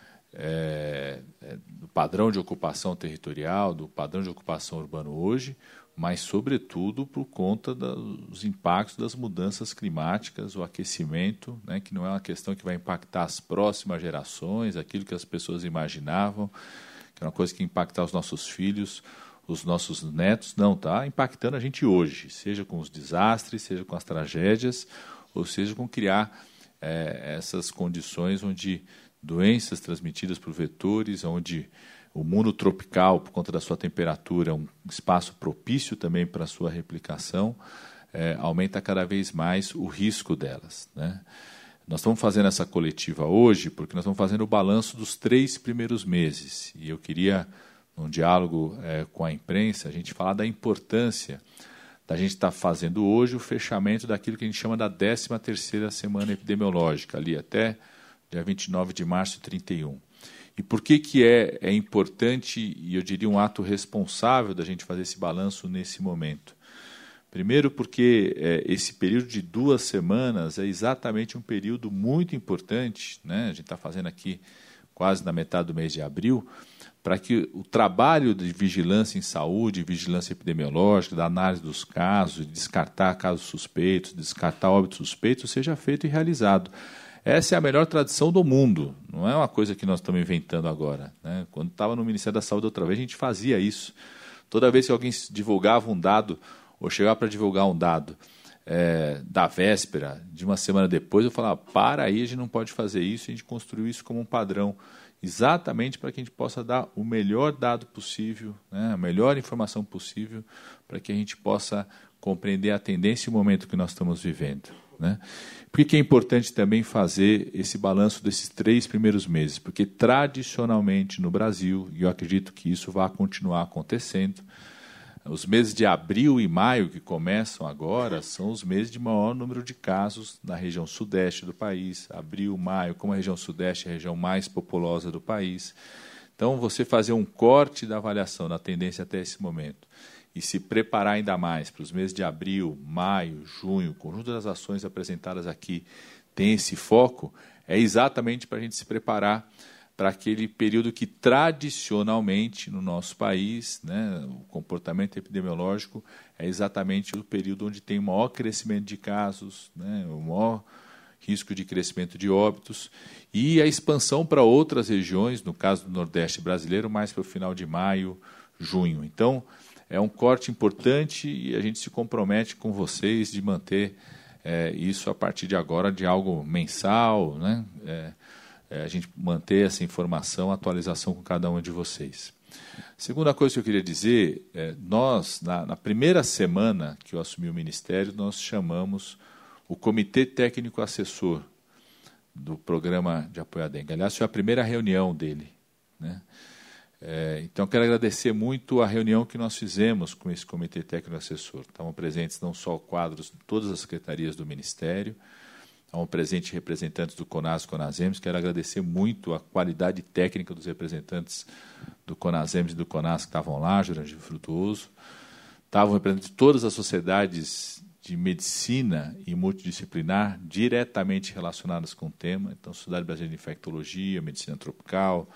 do padrão de ocupação territorial, do padrão de ocupação urbano hoje, mas, sobretudo, por conta dos impactos das mudanças climáticas, o aquecimento, né, que não é uma questão que vai impactar as próximas gerações, aquilo que as pessoas imaginavam, que é uma coisa que impactar os nossos filhos, os nossos netos. Não, está impactando a gente hoje, seja com os desastres, seja com as tragédias, ou seja com criar essas condições onde doenças transmitidas por vetores, onde o mundo tropical, por conta da sua temperatura, é um espaço propício também para a sua replicação, aumenta cada vez mais o risco delas, né? Nós estamos fazendo essa coletiva hoje porque nós estamos fazendo o balanço dos 3 primeiros meses. E eu queria, num diálogo com a imprensa, a gente falar da importância da gente estar fazendo hoje o fechamento daquilo que a gente chama da 13ª semana epidemiológica, ali até dia 29 de março, 31. E por que é importante, e eu diria um ato responsável da gente fazer esse balanço nesse momento? Primeiro porque esse período de 2 semanas é exatamente um período muito importante, né? A gente está fazendo aqui quase na metade do mês de abril, para que o trabalho de vigilância em saúde, vigilância epidemiológica, da análise dos casos, de descartar casos suspeitos, descartar óbitos suspeitos, seja feito e realizado. Essa é a melhor tradição do mundo, não é uma coisa que nós estamos inventando agora, né? Quando estava no Ministério da Saúde outra vez, a gente fazia isso. Toda vez que alguém divulgava um dado, ou chegava para divulgar um dado da véspera, de uma semana depois, eu falava, para aí, a gente não pode fazer isso, a gente construiu isso como um padrão, exatamente para que a gente possa dar o melhor dado possível, né, a melhor informação possível, para que a gente possa compreender a tendência e o momento que nós estamos vivendo, né? Por que é importante também fazer esse balanço desses 3 primeiros meses? Porque, tradicionalmente, no Brasil, e eu acredito que isso vai continuar acontecendo, os meses de abril e maio, que começam agora, são os meses de maior número de casos na região sudeste do país. Abril, maio, como a região sudeste é a região mais populosa do país. Então, você fazer um corte da avaliação da tendência até esse momento e se preparar ainda mais para os meses de abril, maio, junho, o conjunto das ações apresentadas aqui tem esse foco, é exatamente para a gente se preparar para aquele período que tradicionalmente no nosso país, né, o comportamento epidemiológico é exatamente o período onde tem o maior crescimento de casos, né, o maior risco de crescimento de óbitos, e a expansão para outras regiões, no caso do Nordeste brasileiro, mais para o final de maio, junho. Então, é um corte importante e a gente se compromete com vocês de manter isso a partir de agora de algo mensal, né? A gente manter essa informação, atualização com cada um de vocês. Segunda coisa que eu queria dizer, nós, na primeira semana que eu assumi o Ministério, nós chamamos o Comitê Técnico Assessor do Programa de Apoio à Dengue. Aliás, foi a primeira reunião dele, né? Então, quero agradecer muito a reunião que nós fizemos com esse Comitê Técnico Assessor. Estavam presentes não só quadros de todas as secretarias do Ministério, estavam presentes representantes do CONAS e CONASEMS. Quero agradecer muito a qualidade técnica dos representantes do CONASEMS e do CONAS que estavam lá, Jurandir Frutuoso. Estavam representantes de todas as sociedades de medicina e multidisciplinar diretamente relacionadas com o tema. Então, Sociedade Brasileira de Infectologia, Medicina Tropical,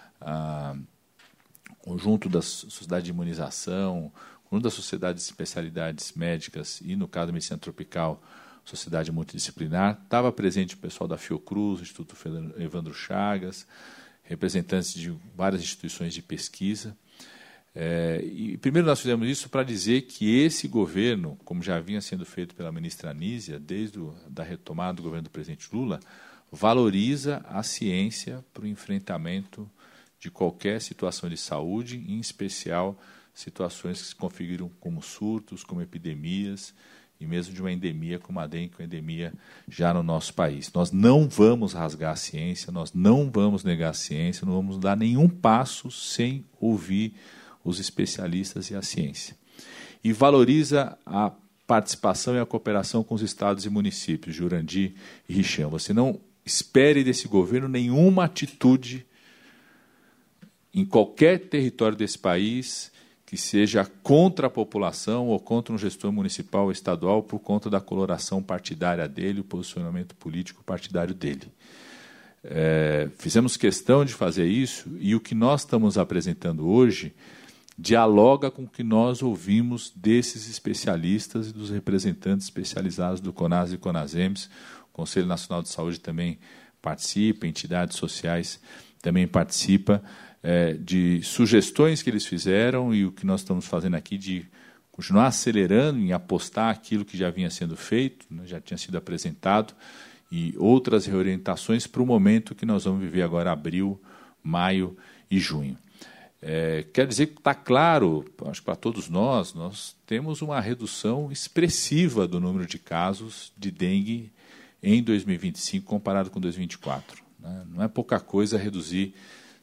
conjunto da Sociedade de Imunização, conjunto das sociedades de especialidades médicas e, no caso da Medicina Tropical, Sociedade Multidisciplinar. Estava presente o pessoal da Fiocruz, Instituto Evandro Chagas, representantes de várias instituições de pesquisa. E primeiro nós fizemos isso para dizer que esse governo, como já vinha sendo feito pela ministra Anísia, desde a retomada do governo do presidente Lula, valoriza a ciência para o enfrentamento de qualquer situação de saúde, em especial situações que se configuram como surtos, como epidemias, e mesmo de uma endemia como a dengue, uma endemia já no nosso país. Nós não vamos rasgar a ciência, nós não vamos negar a ciência, não vamos dar nenhum passo sem ouvir os especialistas e a ciência. E valoriza a participação e a cooperação com os estados e municípios, Jurandir e Richan. Você não espere desse governo nenhuma atitude em qualquer território desse país que seja contra a população ou contra um gestor municipal ou estadual por conta da coloração partidária dele, o posicionamento político partidário dele. Fizemos questão de fazer isso e o que nós estamos apresentando hoje dialoga com o que nós ouvimos desses especialistas e dos representantes especializados do CONAS e CONASEMS. O Conselho Nacional de Saúde também participa, entidades sociais também participam, de sugestões que eles fizeram e o que nós estamos fazendo aqui de continuar acelerando em apostar aquilo que já vinha sendo feito, né, já tinha sido apresentado, e outras reorientações para o momento que nós vamos viver agora, abril, maio e junho. Quer dizer que está claro, acho que para todos nós temos uma redução expressiva do número de casos de dengue em 2025 comparado com 2024. Né? Não é pouca coisa reduzir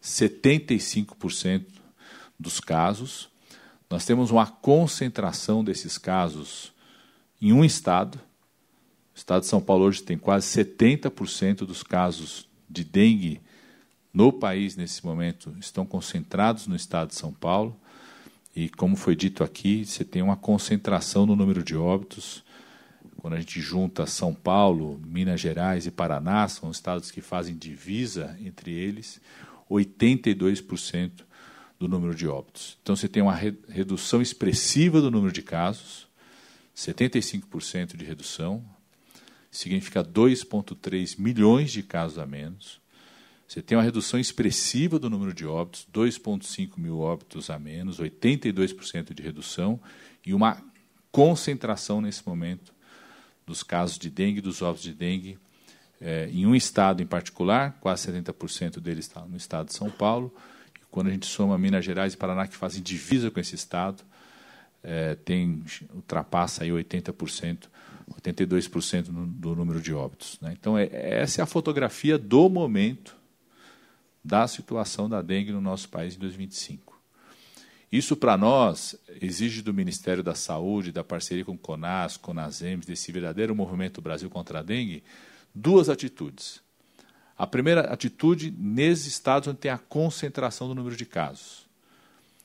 75% dos casos. Nós temos uma concentração desses casos em um estado. O estado de São Paulo hoje tem quase 70% dos casos de dengue no país, nesse momento, estão concentrados no estado de São Paulo. E, como foi dito aqui, você tem uma concentração no número de óbitos. Quando a gente junta São Paulo, Minas Gerais e Paraná, são estados que fazem divisa entre eles, 82% do número de óbitos. Então, você tem uma redução expressiva do número de casos, 75% de redução, significa 2,3 milhões de casos a menos. Você tem uma redução expressiva do número de óbitos, 2,5 mil óbitos a menos, 82% de redução, e uma concentração nesse momento dos casos de dengue, dos óbitos de dengue, em um estado em particular, quase 70% deles está no estado de São Paulo, e quando a gente soma Minas Gerais e Paraná, que fazem divisa com esse estado, ultrapassa aí 80%, 82% do número de óbitos. Né? Então, essa é a fotografia do momento da situação da dengue no nosso país em 2025. Isso, para nós, exige do Ministério da Saúde, da parceria com o CONAS, CONASEMS, desse verdadeiro movimento Brasil contra a dengue, duas atitudes. A primeira atitude, nesses estados onde tem a concentração do número de casos.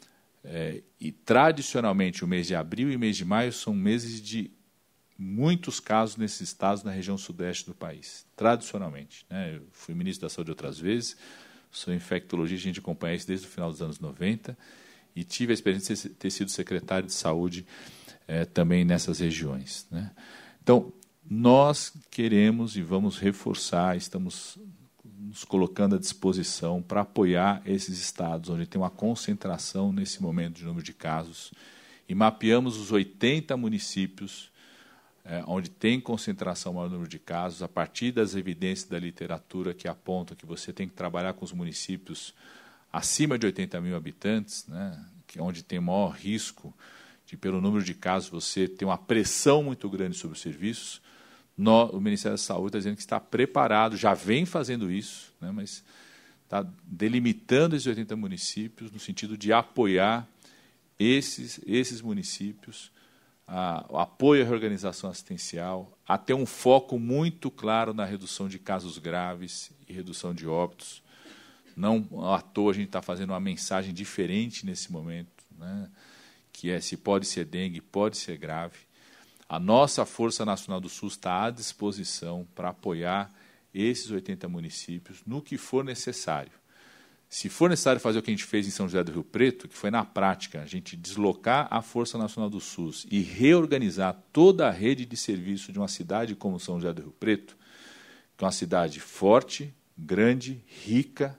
E, tradicionalmente, o mês de abril e o mês de maio são meses de muitos casos nesses estados na região sudeste do país, tradicionalmente, né? Eu fui ministro da Saúde outras vezes, sou infectologista, a gente acompanha isso desde o final dos anos 90, e tive a experiência de ter sido secretário de saúde também nessas regiões, né? Então, nós queremos e vamos reforçar, estamos nos colocando à disposição para apoiar esses estados onde tem uma concentração nesse momento de número de casos, e mapeamos os 80 municípios onde tem concentração maior número de casos, a partir das evidências da literatura que apontam que você tem que trabalhar com os municípios acima de 80 mil habitantes, né, que é onde tem maior risco de, pelo número de casos, você ter uma pressão muito grande sobre os serviços. O Ministério da Saúde está dizendo que está preparado, já vem fazendo isso, né, mas está delimitando esses 80 municípios no sentido de apoiar esses municípios, o apoio à reorganização assistencial, a ter um foco muito claro na redução de casos graves e redução de óbitos. Não à toa a gente está fazendo uma mensagem diferente nesse momento, né, que é: se pode ser dengue, pode ser grave. A nossa Força Nacional do SUS está à disposição para apoiar esses 80 municípios no que for necessário. Se for necessário fazer o que a gente fez em São José do Rio Preto, que foi na prática a gente deslocar a Força Nacional do SUS e reorganizar toda a rede de serviço de uma cidade como São José do Rio Preto, que é uma cidade forte, grande, rica,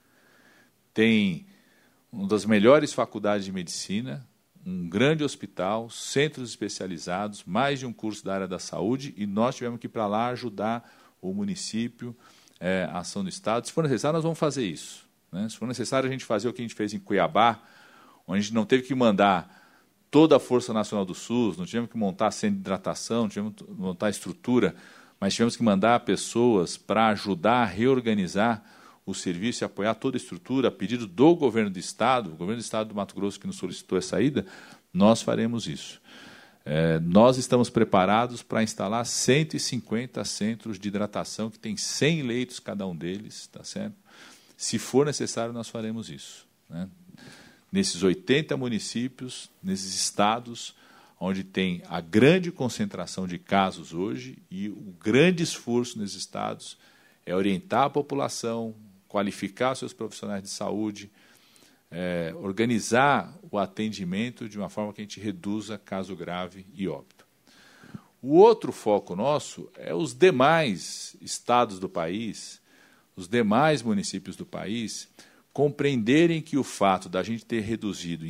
tem uma das melhores faculdades de medicina, um grande hospital, centros especializados, mais de um curso da área da saúde, e nós tivemos que ir para lá ajudar o município, a ação do Estado. Se for necessário, nós vamos fazer isso, né? Se for necessário a gente fazer o que a gente fez em Cuiabá, onde a gente não teve que mandar toda a Força Nacional do SUS, não tivemos que montar centro de hidratação, não tivemos que montar estrutura, mas tivemos que mandar pessoas para ajudar a reorganizar o serviço e apoiar toda a estrutura, a pedido do governo do Estado, o governo do Estado do Mato Grosso que nos solicitou essa ida, nós faremos isso. Nós estamos preparados para instalar 150 centros de hidratação, que tem 100 leitos cada um deles, tá certo? Se for necessário, nós faremos isso, né? Nesses 80 municípios, nesses estados, onde tem a grande concentração de casos hoje, e o grande esforço nesses estados é orientar a população, qualificar os seus profissionais de saúde, organizar o atendimento de uma forma que a gente reduza caso grave e óbito. O outro foco nosso é os demais estados do país, os demais municípios do país, compreenderem que o fato da gente ter reduzido em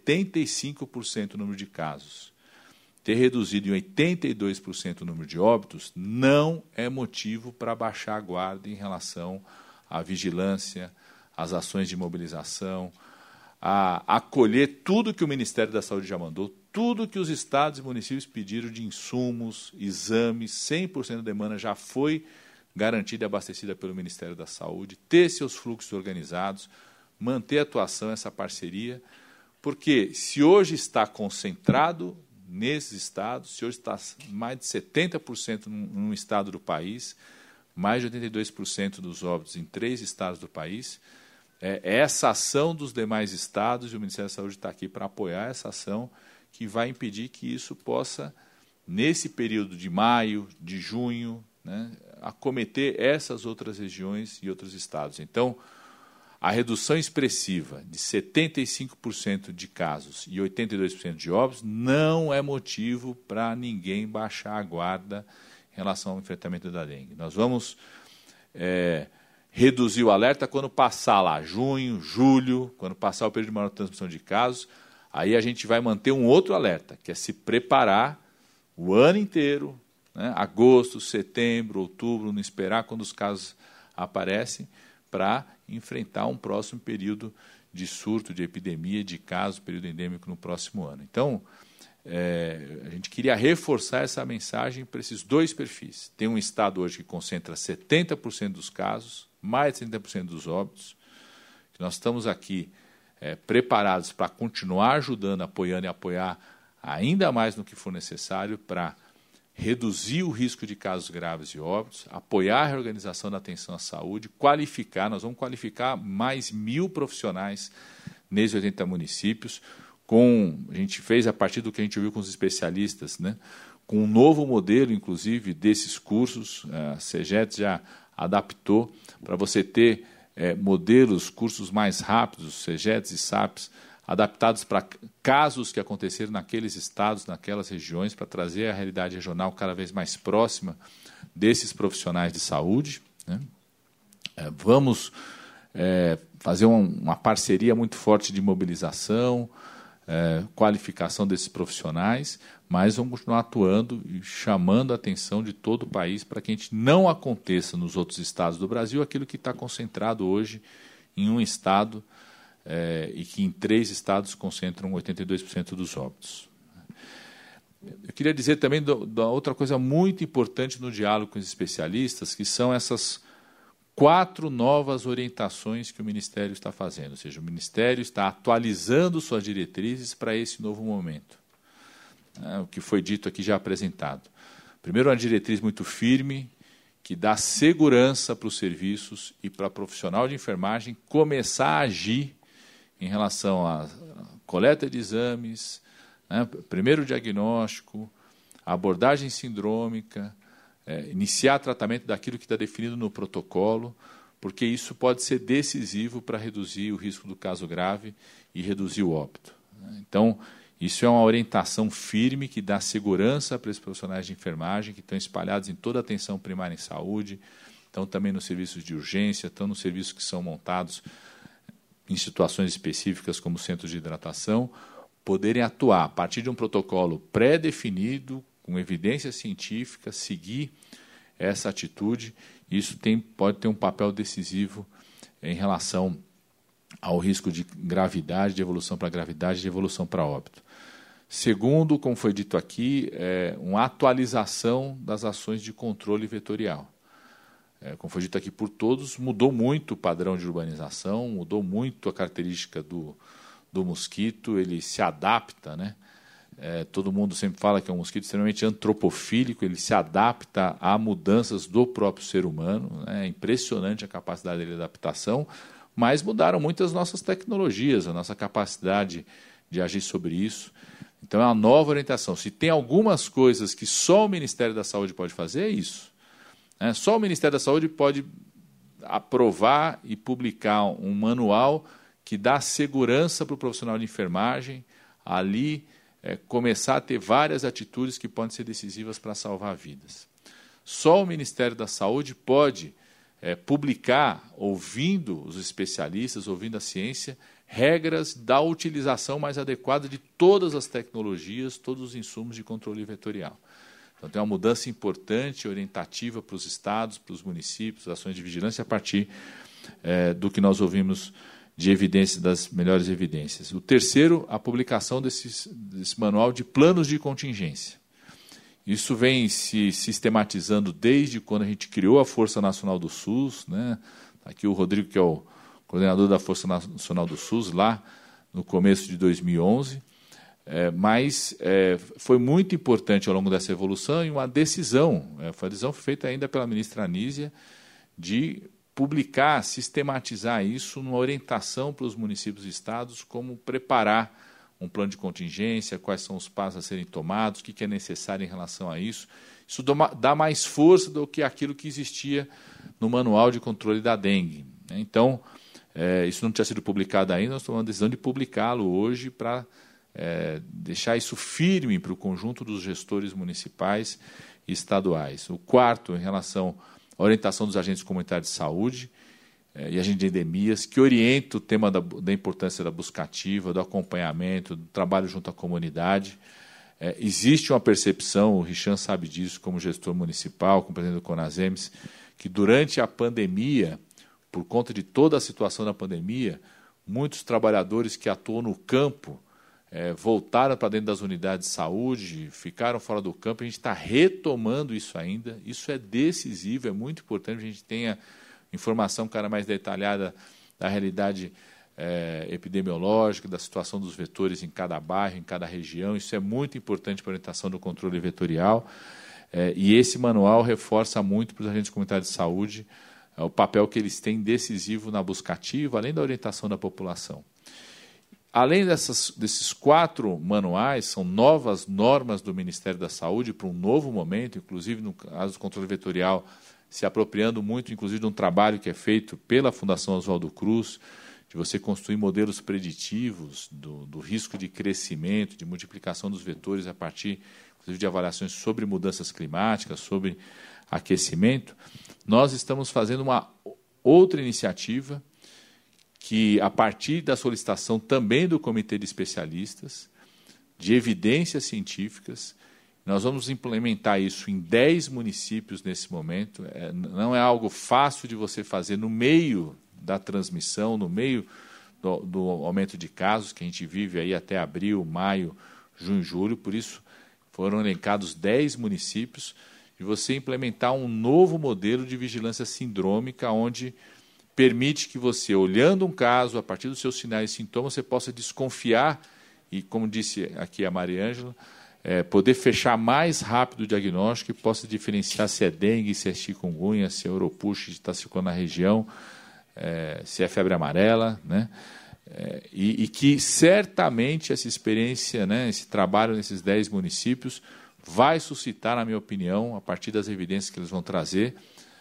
75% o número de casos, ter reduzido em 82% o número de óbitos, não é motivo para baixar a guarda em relação à vigilância, às ações de mobilização, a acolher tudo que o Ministério da Saúde já mandou, tudo que os estados e municípios pediram de insumos, exames, 100% da demanda já foi garantida e abastecida pelo Ministério da Saúde, ter seus fluxos organizados, manter a atuação, essa parceria, porque se hoje está concentrado nesses estados, se hoje está mais de 70% num estado do país, mais de 82% dos óbitos em 3 estados do país, essa ação dos demais estados, e o Ministério da Saúde está aqui para apoiar essa ação, que vai impedir que isso possa, nesse período de maio, de junho, né, acometer essas outras regiões e outros estados. Então, a redução expressiva de 75% de casos e 82% de óbitos não é motivo para ninguém baixar a guarda em relação ao enfrentamento da dengue. Nós vamos reduzir o alerta quando passar lá junho, julho, quando passar o período de maior transmissão de casos, aí a gente vai manter um outro alerta, que é se preparar o ano inteiro, né, agosto, setembro, outubro, não esperar quando os casos aparecem, para enfrentar um próximo período de surto, de epidemia, de casos, período endêmico no próximo ano. Então, a gente queria reforçar essa mensagem para esses 2 perfis. Tem um estado hoje que concentra 70% dos casos, mais de 70% dos óbitos, que nós estamos aqui preparados para continuar ajudando, apoiando e apoiar ainda mais no que for necessário para reduzir o risco de casos graves e óbitos, apoiar a reorganização da atenção à saúde, qualificar, nós vamos qualificar mais 1.000 profissionais nesses 80 municípios. a gente fez a partir do que a gente ouviu com os especialistas, né? Com um novo modelo, inclusive, desses cursos. A CEGET já adaptou para você ter modelos, cursos mais rápidos, CEGETs e SAPs, adaptados para casos que aconteceram naqueles estados, naquelas regiões, para trazer a realidade regional cada vez mais próxima desses profissionais de saúde, né? Vamos fazer uma parceria muito forte de mobilização, qualificação desses profissionais, mas vamos continuar atuando e chamando a atenção de todo o país para que a gente não aconteça nos outros estados do Brasil aquilo que está concentrado hoje em um estado e que em 3 estados concentram 82% dos óbitos. Eu queria dizer também da outra coisa muito importante no diálogo com os especialistas, que são essas 4 novas orientações que o Ministério está fazendo, ou seja, o Ministério está atualizando suas diretrizes para esse novo momento. O que foi dito aqui já apresentado. Primeiro, uma diretriz muito firme, que dá segurança para os serviços e para o profissional de enfermagem começar a agir em relação à coleta de exames, né, primeiro diagnóstico, a abordagem sindrômica, iniciar tratamento daquilo que está definido no protocolo, porque isso pode ser decisivo para reduzir o risco do caso grave e reduzir o óbito. Então, isso é uma orientação firme que dá segurança para esses profissionais de enfermagem que estão espalhados em toda a atenção primária em saúde, estão também nos serviços de urgência, estão nos serviços que são montados em situações específicas como centros de hidratação, poderem atuar a partir de um protocolo pré-definido, com evidência científica, seguir essa atitude. Isso pode ter um papel decisivo em relação ao risco de gravidade, de evolução para gravidade, de evolução para óbito. Segundo, como foi dito aqui, uma atualização das ações de controle vetorial. Como foi dito aqui por todos, mudou muito o padrão de urbanização, mudou muito a característica do mosquito, ele se adapta, né? Todo mundo sempre fala que é um mosquito extremamente antropofílico, ele se adapta a mudanças do próprio ser humano, né? É impressionante a capacidade dele de adaptação, mas mudaram muito as nossas tecnologias, a nossa capacidade de agir sobre isso. Então, é uma nova orientação. Se tem algumas coisas que só o Ministério da Saúde pode fazer, é isso. Só o Ministério da Saúde pode aprovar e publicar um manual que dá segurança para o profissional de enfermagem ali começar a ter várias atitudes que podem ser decisivas para salvar vidas. Só o Ministério da Saúde pode publicar, ouvindo os especialistas, ouvindo a ciência, regras da utilização mais adequada de todas as tecnologias, todos os insumos de controle vetorial. Então, tem uma mudança importante, orientativa para os estados, para os municípios, ações de vigilância, a partir do que nós ouvimos de evidências, das melhores evidências. O terceiro, a publicação desse manual de planos de contingência. Isso vem se sistematizando desde quando a gente criou a Força Nacional do SUS, né? Aqui o Rodrigo, que é o coordenador da Força Nacional do SUS, lá no começo de 2011, mas foi muito importante ao longo dessa evolução e uma decisão, foi a decisão feita ainda pela ministra Anísia, de publicar, sistematizar isso numa orientação para os municípios e estados, como preparar um plano de contingência, quais são os passos a serem tomados, o que é necessário em relação a isso. Isso dá mais força do que aquilo que existia no manual de controle da dengue. Então, isso não tinha sido publicado ainda, nós tomamos a decisão de publicá-lo hoje para deixar isso firme para o conjunto dos gestores municipais e estaduais. O quarto, em relação à orientação dos agentes comunitários de saúde e agentes de endemias, que orienta o tema da importância da busca ativa, do acompanhamento, do trabalho junto à comunidade. Existe uma percepção, o Richan sabe disso, como gestor municipal, como presidente do CONASEMES, que durante a pandemia, por conta de toda a situação da pandemia, muitos trabalhadores que atuam no campo voltaram para dentro das unidades de saúde, ficaram fora do campo. A gente está retomando isso ainda. Isso é decisivo, é muito importante que a gente tenha informação cada mais detalhada da realidade epidemiológica, da situação dos vetores em cada bairro, em cada região. Isso é muito importante para a orientação do controle vetorial. E esse manual reforça muito para os agentes comunitários de saúde o papel que eles têm decisivo na busca ativa, além da orientação da população. além desses 4 manuais, são novas normas do Ministério da Saúde para um novo momento, inclusive no caso do controle vetorial, se apropriando muito, inclusive, de um trabalho que é feito pela Fundação Oswaldo Cruz, de você construir modelos preditivos do risco de crescimento, de multiplicação dos vetores a partir, inclusive, de avaliações sobre mudanças climáticas, sobre aquecimento. Nós estamos fazendo uma outra iniciativa que, a partir da solicitação também do Comitê de Especialistas, de evidências científicas, nós vamos implementar isso em 10 municípios nesse momento. Não é algo fácil de você fazer no meio da transmissão, no meio do aumento de casos que a gente vive aí até abril, maio, junho, julho. Por isso, foram elencados 10 municípios, de você implementar um novo modelo de vigilância sindrômica, onde permite que você, olhando um caso, a partir dos seus sinais e sintomas, você possa desconfiar e, como disse aqui a Mariângela, poder fechar mais rápido o diagnóstico e possa diferenciar se é dengue, se é chikungunya, se é Oropouche, está circulando na região, se é febre amarela, né? E que certamente essa experiência, né, esse trabalho nesses 10 municípios vai suscitar, na minha opinião, a partir das evidências que eles vão trazer,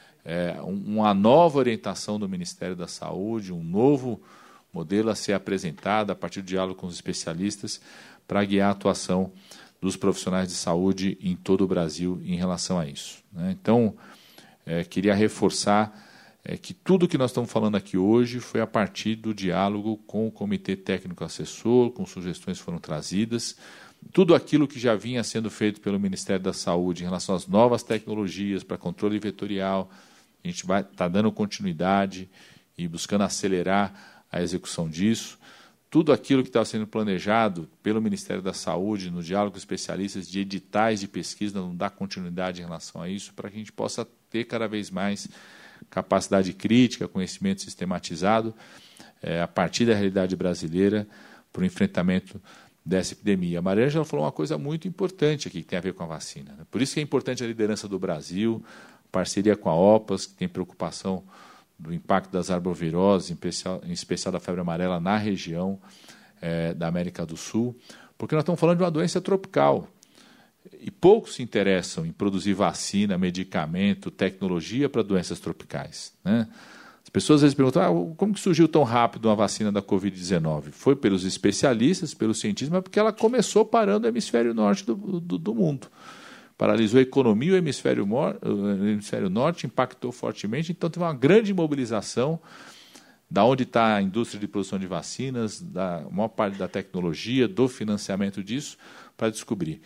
uma nova orientação do Ministério da Saúde, um novo modelo a ser apresentado a partir do diálogo com os especialistas para guiar a atuação dos profissionais de saúde em todo o Brasil em relação a isso, né? Então, queria reforçar que tudo que nós estamos falando aqui hoje foi a partir do diálogo com o Comitê Técnico Assessor, com sugestões que foram trazidas, tudo aquilo que já vinha sendo feito pelo Ministério da Saúde em relação às novas tecnologias para controle vetorial. A gente vai estar dando continuidade e buscando acelerar a execução disso. Tudo aquilo que estava sendo planejado pelo Ministério da Saúde, no diálogo com especialistas, de editais de pesquisa, não dá continuidade em relação a isso, para que a gente possa ter cada vez mais capacidade crítica, conhecimento sistematizado, a partir da realidade brasileira, para o enfrentamento dessa epidemia. A Mariângela falou uma coisa muito importante aqui, que tem a ver com a vacina, né? Por isso que é importante a liderança do Brasil, parceria com a OPAS, que tem preocupação do impacto das arboviroses, em especial da febre amarela, na região da América do Sul, porque nós estamos falando de uma doença tropical. E poucos se interessam em produzir vacina, medicamento, tecnologia para doenças tropicais, né? As pessoas às vezes perguntam, como que surgiu tão rápido uma vacina da Covid-19? Foi pelos especialistas, pelos cientistas, mas porque ela começou parando o hemisfério norte do mundo. Paralisou a economia, o hemisfério norte, impactou fortemente, então teve uma grande mobilização da onde está a indústria de produção de vacinas, da maior parte da tecnologia, do financiamento disso, para descobrir.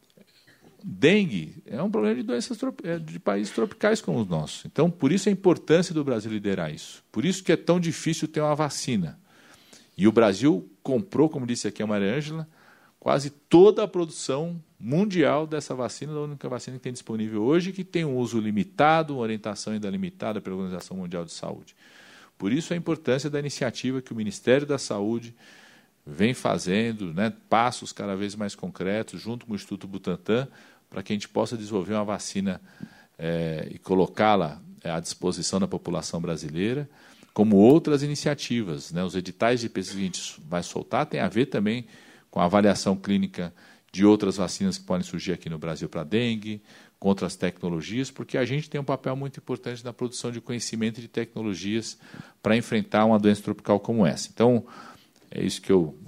Dengue é um problema de doenças de países tropicais como os nossos. Então, por isso a importância do Brasil liderar isso. Por isso que é tão difícil ter uma vacina. E o Brasil comprou, como disse aqui a Mariângela, quase toda a produção mundial dessa vacina, a única vacina que tem disponível hoje, que tem um uso limitado, uma orientação ainda limitada pela Organização Mundial de Saúde. Por isso a importância da iniciativa que o Ministério da Saúde vem fazendo, né, passos cada vez mais concretos, junto com o Instituto Butantan, para que a gente possa desenvolver uma vacina e colocá-la à disposição da população brasileira, como outras iniciativas, né? Os editais de pesquisa que a gente vai soltar têm a ver também com a avaliação clínica de outras vacinas que podem surgir aqui no Brasil para dengue, com outras tecnologias, porque a gente tem um papel muito importante na produção de conhecimento e de tecnologias para enfrentar uma doença tropical como essa. Então, é isso que eu...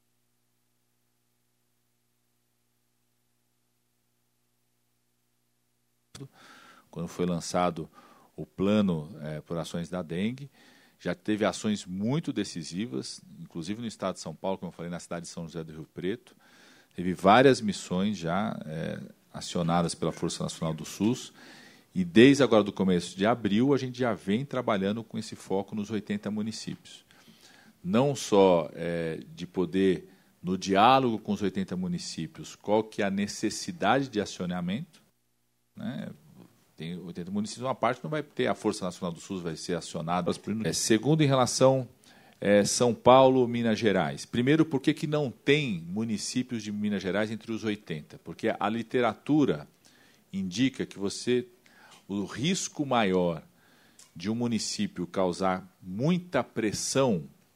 Quando foi lançado o plano por ações da dengue, já teve ações muito decisivas, inclusive no estado de São Paulo, como eu falei, na cidade de São José do Rio Preto. Teve várias missões já acionadas pela Força Nacional do SUS, e desde agora do começo de abril, a gente já vem trabalhando com esse foco nos 80 municípios. Não só de poder, no diálogo com os 80 municípios, qual que é a necessidade de acionamento, né? Tem 80 municípios, uma parte não vai ter, a Força Nacional do SUS vai ser acionada. Segundo, em relação São Paulo, Minas Gerais. Primeiro, por que não tem municípios de Minas Gerais entre os 80? Porque a literatura indica que o risco maior de um município causar muita pressão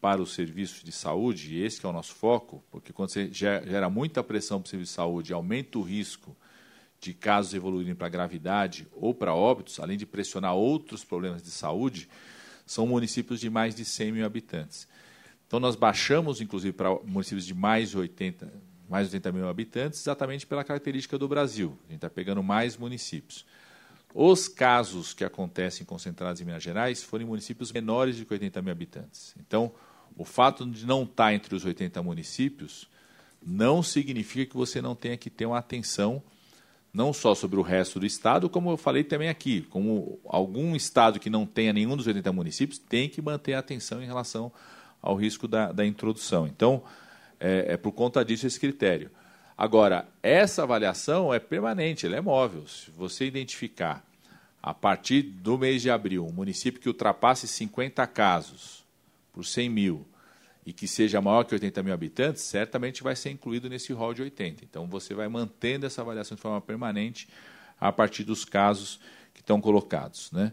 para os serviços de saúde, e esse que é o nosso foco, porque quando você gera muita pressão para o serviço de saúde, aumenta o risco de casos evoluírem para gravidade ou para óbitos, além de pressionar outros problemas de saúde, são municípios de mais de 100 mil habitantes. Então, nós baixamos, inclusive, para municípios de mais de 80 mil habitantes, exatamente pela característica do Brasil. A gente está pegando mais municípios. Os casos que acontecem concentrados em Minas Gerais foram em municípios menores de 80 mil habitantes. Então, o fato de não estar entre os 80 municípios não significa que você não tenha que ter uma atenção não só sobre o resto do Estado, como eu falei também aqui, como algum Estado que não tenha nenhum dos 80 municípios tem que manter a atenção em relação ao risco da introdução. Então, é por conta disso esse critério. Agora, essa avaliação é permanente, ela é móvel. Se você identificar, a partir do mês de abril, um município que ultrapasse 50 casos por 100 mil e que seja maior que 80 mil habitantes, certamente vai ser incluído nesse rol de 80. Então, você vai mantendo essa avaliação de forma permanente a partir dos casos que estão colocados, né?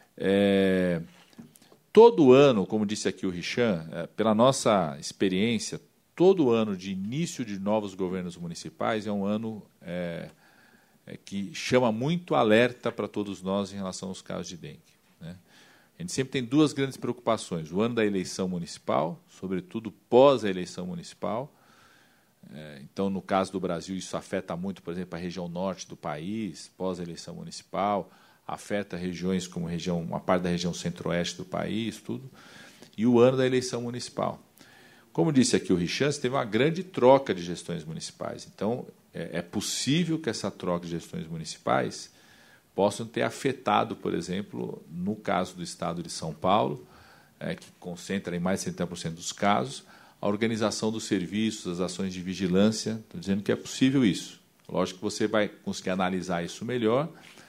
Todo ano, como disse aqui o Richan, pela nossa experiência, todo ano de início de novos governos municipais é um ano que chama muito alerta para todos nós em relação aos casos de dengue, né? A gente sempre tem duas grandes preocupações. O ano da eleição municipal, sobretudo pós a eleição municipal. Então, no caso do Brasil, isso afeta muito, por exemplo, a região norte do país, pós a eleição municipal, afeta regiões como uma parte da região centro-oeste do país, tudo. E o ano da eleição municipal. Como disse aqui o Richan, teve uma grande troca de gestões municipais. Então, é possível que essa troca de gestões municipais possam ter afetado, por exemplo, no caso do Estado de São Paulo, que concentra em mais de 70% dos casos, a organização dos serviços, as ações de vigilância. Estou dizendo que é possível isso. Lógico que você vai conseguir analisar isso melhor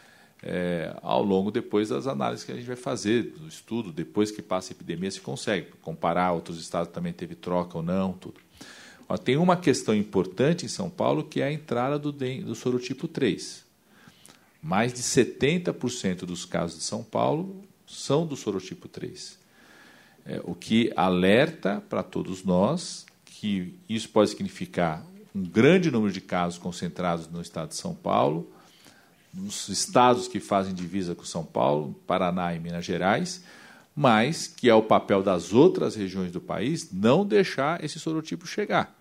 ao longo depois das análises que a gente vai fazer, do estudo, depois que passa a epidemia, se consegue comparar, outros estados também teve troca ou não, tudo. Tem uma questão importante em São Paulo, que é a entrada do sorotipo 3. Mais de 70% dos casos de São Paulo são do sorotipo 3. O que alerta para todos nós que isso pode significar um grande número de casos concentrados no estado de São Paulo, nos estados que fazem divisa com São Paulo, Paraná e Minas Gerais, mas que é o papel das outras regiões do país não deixar esse sorotipo chegar.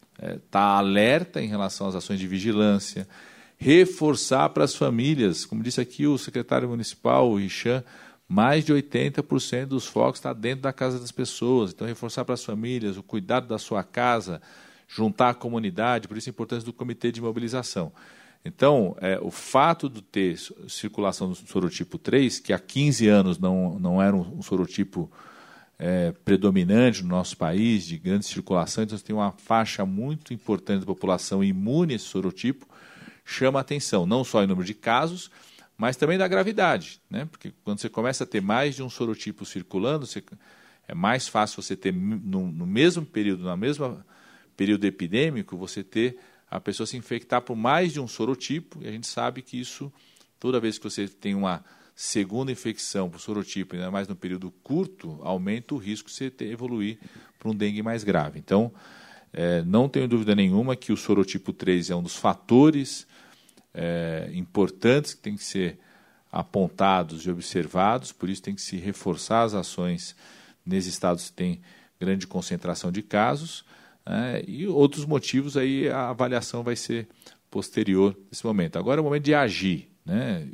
Tá alerta em relação às ações de vigilância, reforçar para as famílias, como disse aqui o secretário municipal, o Richan, mais de 80% dos focos está dentro da casa das pessoas. Então, reforçar para as famílias o cuidado da sua casa, juntar a comunidade, por isso a importância do comitê de mobilização. Então, o fato de ter circulação do sorotipo 3, que há 15 anos não era um sorotipo predominante no nosso país, de grande circulação, então você tem uma faixa muito importante da população imune a esse sorotipo, chama a atenção, não só em número de casos, mas também da gravidade, né? Porque quando você começa a ter mais de um sorotipo circulando, é mais fácil você ter, no mesmo período, no mesmo período epidêmico, você ter a pessoa se infectar por mais de um sorotipo, e a gente sabe que isso, toda vez que você tem uma segunda infecção por sorotipo, ainda mais no período curto, aumenta o risco de você evoluir para um dengue mais grave. Então, não tenho dúvida nenhuma que o sorotipo 3 é um dos fatores importantes que tem que ser apontados e observados, por isso tem que se reforçar as ações nesses estados que tem grande concentração de casos, e outros motivos aí a avaliação vai ser posterior nesse momento. Agora é o momento de agir, né?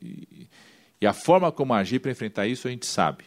E a forma como agir para enfrentar isso a gente sabe,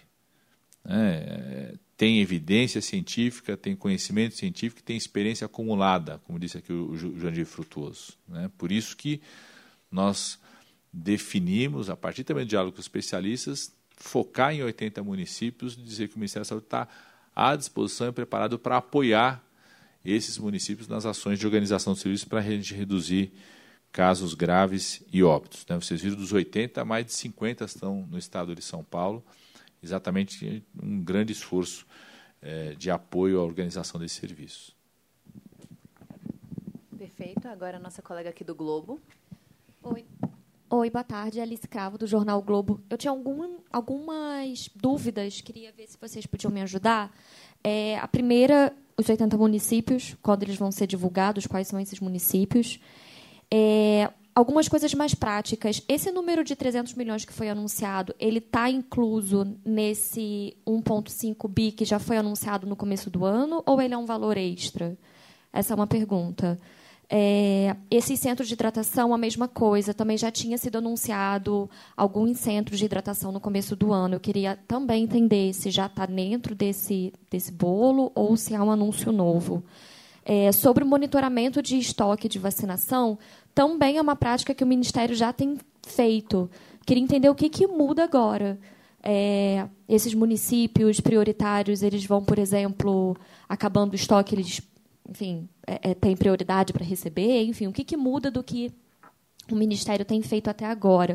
né? Tem evidência científica, tem conhecimento científico, tem experiência acumulada, como disse aqui o Jandir Frutuoso, né? Por isso que nós definimos, a partir também do diálogo com os especialistas, focar em 80 municípios, dizer que o Ministério da Saúde está à disposição e preparado para apoiar esses municípios nas ações de organização do serviço para a gente reduzir casos graves e óbitos, né? Vocês viram, dos 80, mais de 50 estão no estado de São Paulo, exatamente um grande esforço de apoio à organização desses serviços. Perfeito. Agora a nossa colega aqui do Globo. Oi, boa tarde. Alice Cravo, do Jornal o Globo. Eu tinha algumas dúvidas, queria ver se vocês podiam me ajudar. A primeira, os 80 municípios, quando eles vão ser divulgados, quais são esses municípios. Algumas coisas mais práticas. Esse número de 300 milhões que foi anunciado, ele está incluso nesse 1,5 bi que já foi anunciado no começo do ano, ou ele é um valor extra? Essa é uma pergunta. Esses centros de hidratação, a mesma coisa. Também já tinha sido anunciado alguns centros de hidratação no começo do ano. Eu queria também entender se já está dentro desse bolo ou se há um anúncio novo. Sobre o monitoramento de estoque de vacinação, também é uma prática que o Ministério já tem feito. Queria entender o que muda agora. Esses municípios prioritários, eles vão, por exemplo, acabando o estoque, eles, enfim, têm prioridade para receber? Enfim, o que muda do que o Ministério tem feito até agora?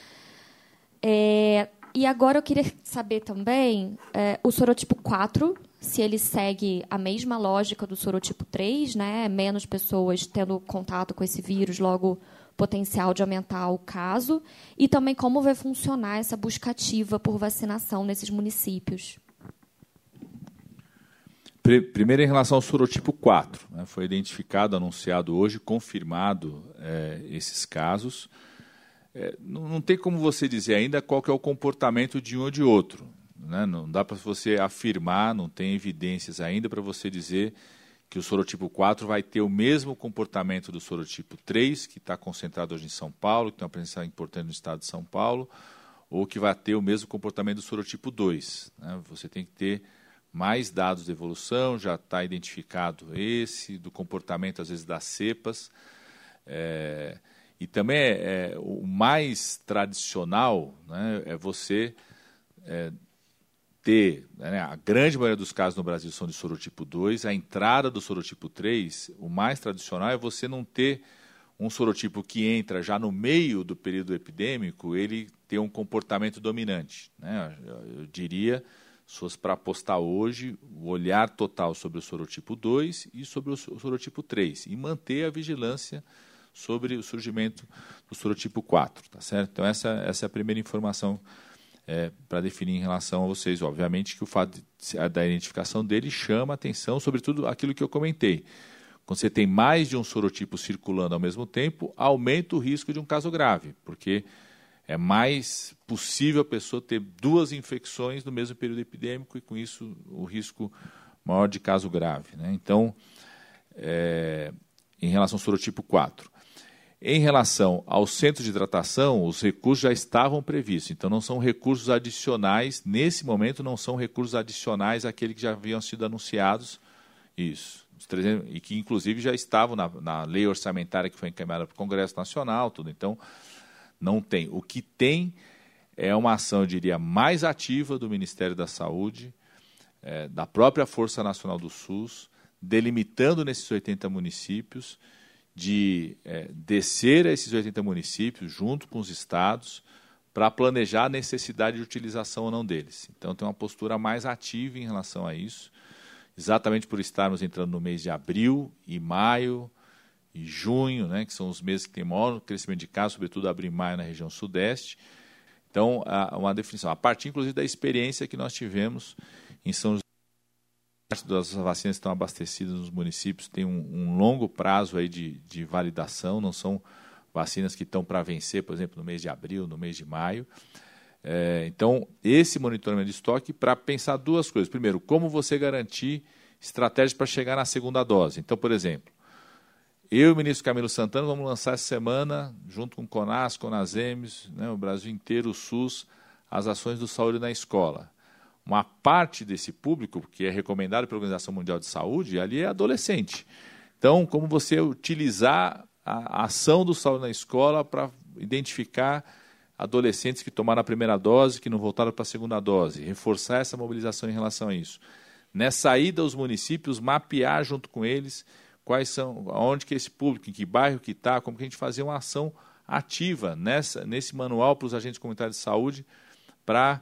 E agora eu queria saber também o sorotipo 4, se ele segue a mesma lógica do sorotipo 3, né? Menos pessoas tendo contato com esse vírus, logo potencial de aumentar o caso, e também como vai funcionar essa busca ativa por vacinação nesses municípios. Primeiro, em relação ao sorotipo 4, né? Foi identificado, anunciado hoje, confirmado esses casos. Não tem como você dizer ainda qual que é o comportamento de um ou de outro. Né? Não dá para você afirmar, não tem evidências ainda para você dizer que o sorotipo 4 vai ter o mesmo comportamento do sorotipo 3, que está concentrado hoje em São Paulo, que tem uma presença importante no estado de São Paulo, ou que vai ter o mesmo comportamento do sorotipo 2. Né? Você tem que ter mais dados de evolução, já está identificado esse, do comportamento, às vezes, das cepas. E também o mais tradicional, né, é você ter, né, a grande maioria dos casos no Brasil são de sorotipo 2, a entrada do sorotipo 3, o mais tradicional é você não ter um sorotipo que entra já no meio do período epidêmico, ele ter um comportamento dominante. Né? Eu diria, se fosse para apostar hoje, o olhar total sobre o sorotipo 2 e sobre o sorotipo 3, e manter a vigilância sobre o surgimento do sorotipo 4. Tá certo? Então, essa é a primeira informação para definir em relação a vocês. Obviamente que o fato da identificação dele chama a atenção, sobretudo aquilo que eu comentei. Quando você tem mais de um sorotipo circulando ao mesmo tempo, aumenta o risco de um caso grave, porque é mais possível a pessoa ter duas infecções no mesmo período epidêmico e, com isso, o risco maior de caso grave. Né? Então, em relação ao sorotipo 4. Em relação ao centro de hidratação, os recursos já estavam previstos, então não são recursos adicionais, nesse momento não são recursos adicionais àqueles que já haviam sido anunciados, isso, os 300, e que inclusive já estavam na lei orçamentária que foi encaminhada para o Congresso Nacional, tudo. Então não tem. O que tem é uma ação, eu diria, mais ativa do Ministério da Saúde, da própria Força Nacional do SUS, delimitando nesses 80 municípios, de descer a esses 80 municípios, junto com os estados, para planejar a necessidade de utilização ou não deles. Então, tem uma postura mais ativa em relação a isso, exatamente por estarmos entrando no mês de abril e maio e junho, né, que são os meses que tem maior crescimento de casos, sobretudo abril e maio na região sudeste. Então, uma definição, a partir, inclusive, da experiência que nós tivemos em São José. Parte das vacinas que estão abastecidas nos municípios tem um longo prazo aí de validação, não são vacinas que estão para vencer, por exemplo, no mês de abril, no mês de maio. Então, esse monitoramento de estoque para pensar duas coisas. Primeiro, como você garantir estratégias para chegar na segunda dose. Então, por exemplo, eu e o ministro Camilo Santana vamos lançar essa semana, junto com o CONAS, CONASEMES, né, o Brasil inteiro, o SUS, as ações do Saúde na Escola. Uma parte desse público, que é recomendado pela Organização Mundial de Saúde, ali é adolescente. Então, como você utilizar a ação do Saúde na Escola para identificar adolescentes que tomaram a primeira dose, que não voltaram para a segunda dose, reforçar essa mobilização em relação a isso. Nessa ida aos municípios, mapear junto com eles quais são, onde que esse público, em que bairro que está, como que a gente fazer uma ação ativa nesse manual para os agentes comunitários de saúde para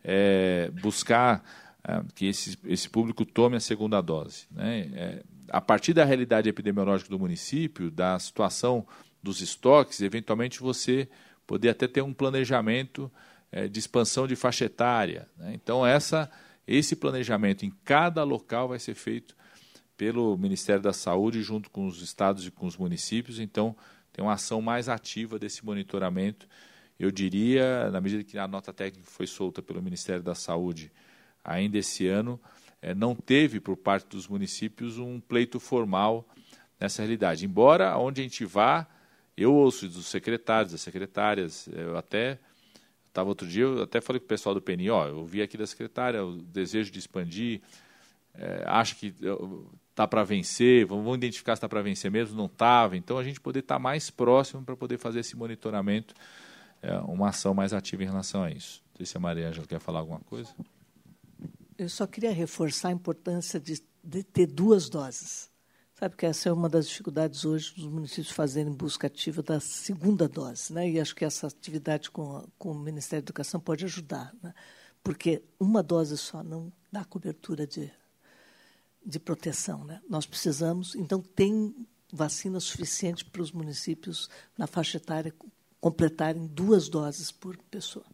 buscar que esse público tome a segunda dose. Né? A partir da realidade epidemiológica do município, da situação dos estoques, eventualmente você poder até ter um planejamento de expansão de faixa etária, né? Então, esse planejamento em cada local vai ser feito pelo Ministério da Saúde junto com os estados e com os municípios. Então, tem uma ação mais ativa desse monitoramento. Eu diria, na medida que a nota técnica foi solta pelo Ministério da Saúde ainda esse ano, não teve, por parte dos municípios, um pleito formal nessa realidade. Embora, onde a gente vá, eu ouço dos secretários, das secretárias, estava outro dia, eu até falei com o pessoal do PNI, eu ouvi aqui da secretária o desejo de expandir, acho que está para vencer, vamos identificar se está para vencer mesmo, não estava. Então, a gente poder estar mais próximo para poder fazer esse monitoramento, uma ação mais ativa em relação a isso. Não sei se a Maria Ângela quer falar alguma coisa. Eu só queria reforçar a importância de ter 2 doses. Sabe que essa é uma das dificuldades hoje dos municípios fazerem busca ativa da 2ª dose, né? E acho que essa atividade com o Ministério da Educação pode ajudar, né? Porque uma dose só não dá cobertura de proteção, né? Nós precisamos, então, tem vacina suficiente para os municípios na faixa etária completarem 2 doses por pessoa.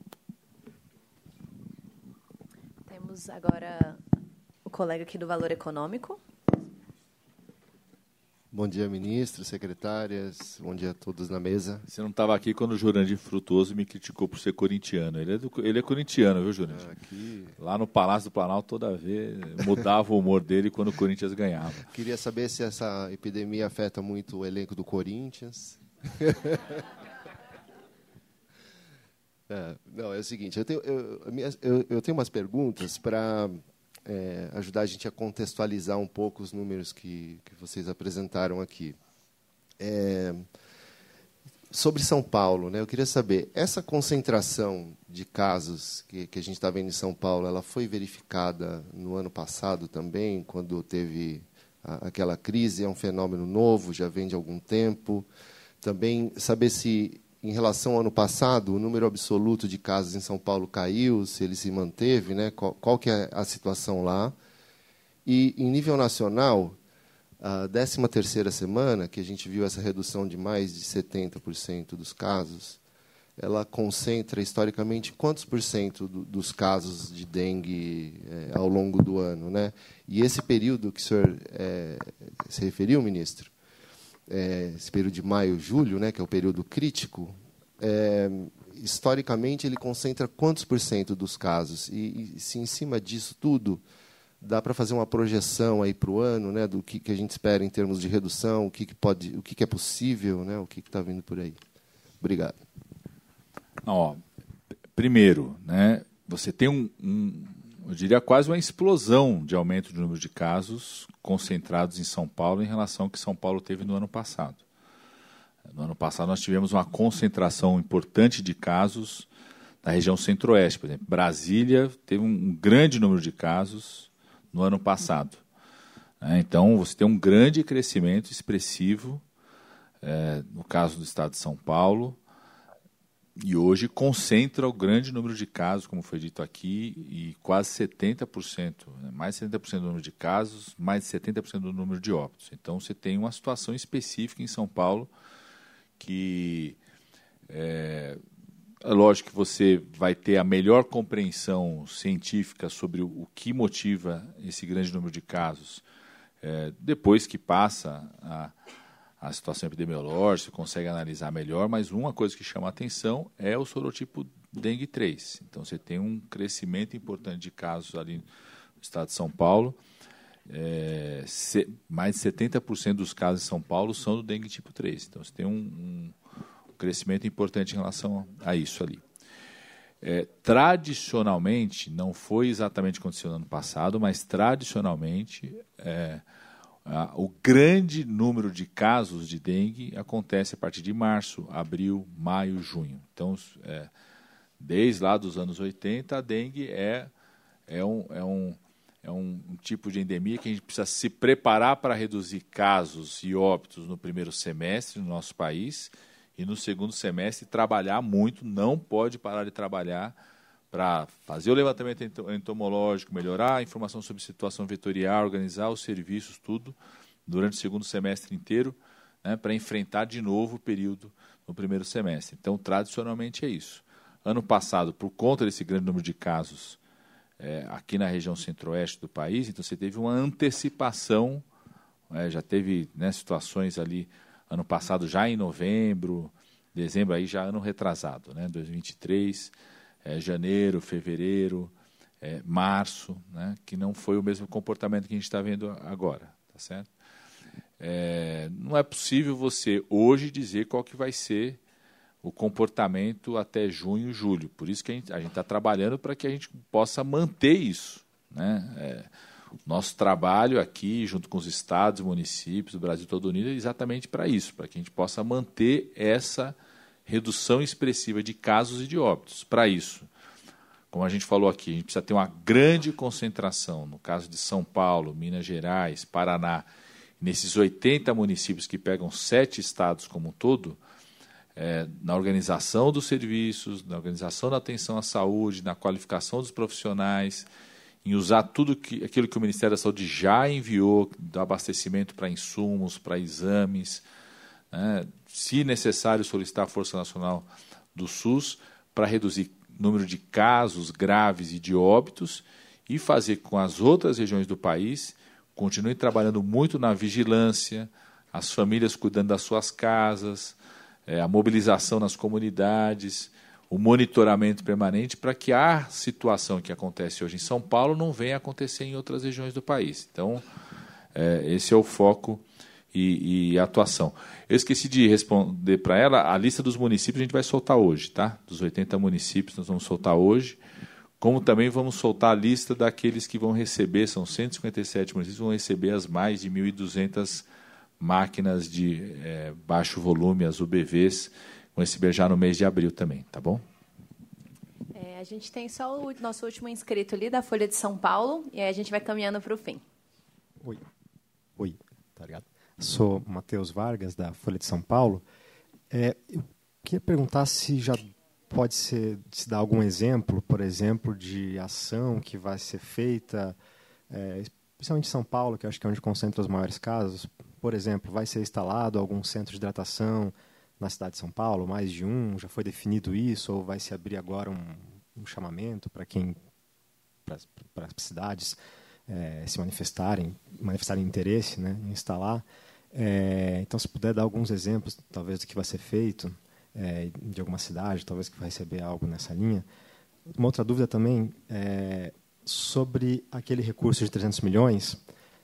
Temos agora o colega aqui do Valor Econômico. Bom dia, ministro, secretárias, bom dia a todos na mesa. Você não estava aqui quando o Jurandir Frutuoso me criticou por ser corintiano. Ele é corintiano, viu, Jurandir? Lá no Palácio do Planalto, toda vez, mudava o humor dele quando o Corinthians ganhava. Queria saber se essa epidemia afeta muito o elenco do Corinthians. Não, é o seguinte, eu tenho umas perguntas para ajudar a gente a contextualizar um pouco os números que vocês apresentaram aqui. Sobre São Paulo, né, eu queria saber, essa concentração de casos que a gente está vendo em São Paulo, ela foi verificada no ano passado também, quando teve aquela crise? É um fenômeno novo, já vem de algum tempo? Também saber se, em relação ao ano passado, o número absoluto de casos em São Paulo caiu, se ele se manteve, né? Qual que é a situação lá? E, em nível nacional, a 13ª semana, que a gente viu essa redução de mais de 70% dos casos, ela concentra, historicamente, quantos por cento dos casos de dengue ao longo do ano, né? E esse período que o senhor se referiu, ministro, esse período de maio, julho, né, que é o período crítico, historicamente ele concentra quantos por cento dos casos? E se em cima disso tudo dá para fazer uma projeção aí para o ano, né, do que a gente espera em termos de redução, o que é possível, né, o que está vindo por aí? Obrigado. Primeiro, né, você tem eu diria quase uma explosão de aumento do número de casos concentrados em São Paulo em relação ao que São Paulo teve no ano passado. No ano passado nós tivemos uma concentração importante de casos na região centro-oeste, por exemplo. Brasília teve um grande número de casos no ano passado. Então, você tem um grande crescimento expressivo no caso do estado de São Paulo, e hoje concentra o grande número de casos, como foi dito aqui, e quase 70%, mais de 70% do número de casos, mais de 70% do número de óbitos. Então, você tem uma situação específica em São Paulo que é lógico que você vai ter a melhor compreensão científica sobre o que motiva esse grande número de casos depois que passa a situação epidemiológica, você consegue analisar melhor, mas uma coisa que chama a atenção é o sorotipo dengue 3. Então, você tem um crescimento importante de casos ali no estado de São Paulo. Mais de 70% dos casos em São Paulo são do dengue tipo 3. Então, você tem um crescimento importante em relação a isso ali. Tradicionalmente, não foi exatamente o que aconteceu no ano passado, mas tradicionalmente o grande número de casos de dengue acontece a partir de março, abril, maio, junho. Então, desde lá dos anos 80, a dengue é um tipo de endemia que a gente precisa se preparar para reduzir casos e óbitos no primeiro semestre no nosso país e no segundo semestre trabalhar muito, não pode parar de trabalhar para fazer o levantamento entomológico, melhorar a informação sobre situação vetorial, organizar os serviços, tudo, durante o segundo semestre inteiro, né, para enfrentar de novo o período no primeiro semestre. Então, tradicionalmente é isso. Ano passado, por conta desse grande número de casos aqui na região centro-oeste do país, então você teve uma antecipação, já teve, né, situações ali, ano passado já em novembro, dezembro, aí já ano retrasado, né, 2023, janeiro, fevereiro, março, né, que não foi o mesmo comportamento que a gente está vendo agora, tá certo? Não é possível você hoje dizer qual que vai ser o comportamento até junho, julho. Por isso que a gente está trabalhando para que a gente possa manter isso, né? Nosso trabalho aqui, junto com os estados, municípios, do Brasil todo unido, é exatamente para isso, para que a gente possa manter essa redução expressiva de casos e de óbitos. Para isso, como a gente falou aqui, a gente precisa ter uma grande concentração, no caso de São Paulo, Minas Gerais, Paraná, nesses 80 municípios que pegam 7 estados como um todo, na organização dos serviços, na organização da atenção à saúde, na qualificação dos profissionais, em usar aquilo que o Ministério da Saúde já enviou, do abastecimento para insumos, para exames, né? Se necessário, solicitar a Força Nacional do SUS para reduzir o número de casos graves e de óbitos e fazer com as outras regiões do país continuem trabalhando muito na vigilância, as famílias cuidando das suas casas, a mobilização nas comunidades, o monitoramento permanente para que a situação que acontece hoje em São Paulo não venha a acontecer em outras regiões do país. Então, esse é o foco e a atuação. Eu esqueci de responder para ela, a lista dos municípios a gente vai soltar hoje, tá? Dos 80 municípios nós vamos soltar hoje, como também vamos soltar a lista daqueles que vão receber, são 157 municípios, vão receber as mais de 1.200 máquinas de baixo volume, as UBVs, vão receber já no mês de abril também, tá bom? A gente tem só o nosso último inscrito ali da Folha de São Paulo, e aí a gente vai caminhando para o fim. Oi, tá ligado? Sou Matheus Vargas, da Folha de São Paulo. Eu queria perguntar se já pode se dar algum exemplo, por exemplo, de ação que vai ser feita, especialmente em São Paulo, que eu acho que é onde concentra os maiores casos. Por exemplo, vai ser instalado algum centro de hidratação na cidade de São Paulo, mais de um? Já foi definido isso? Ou vai se abrir agora um chamamento para as cidades se manifestarem interesse, né, em instalar? Então, se puder dar alguns exemplos, talvez, do que vai ser feito, de alguma cidade, talvez, que vai receber algo nessa linha. Uma outra dúvida também sobre aquele recurso de 300 milhões.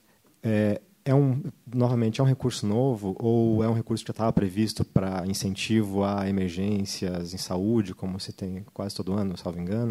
Novamente, é um recurso novo ou é um recurso que já estava previsto para incentivo a emergências em saúde, como você tem quase todo ano, salvo engano?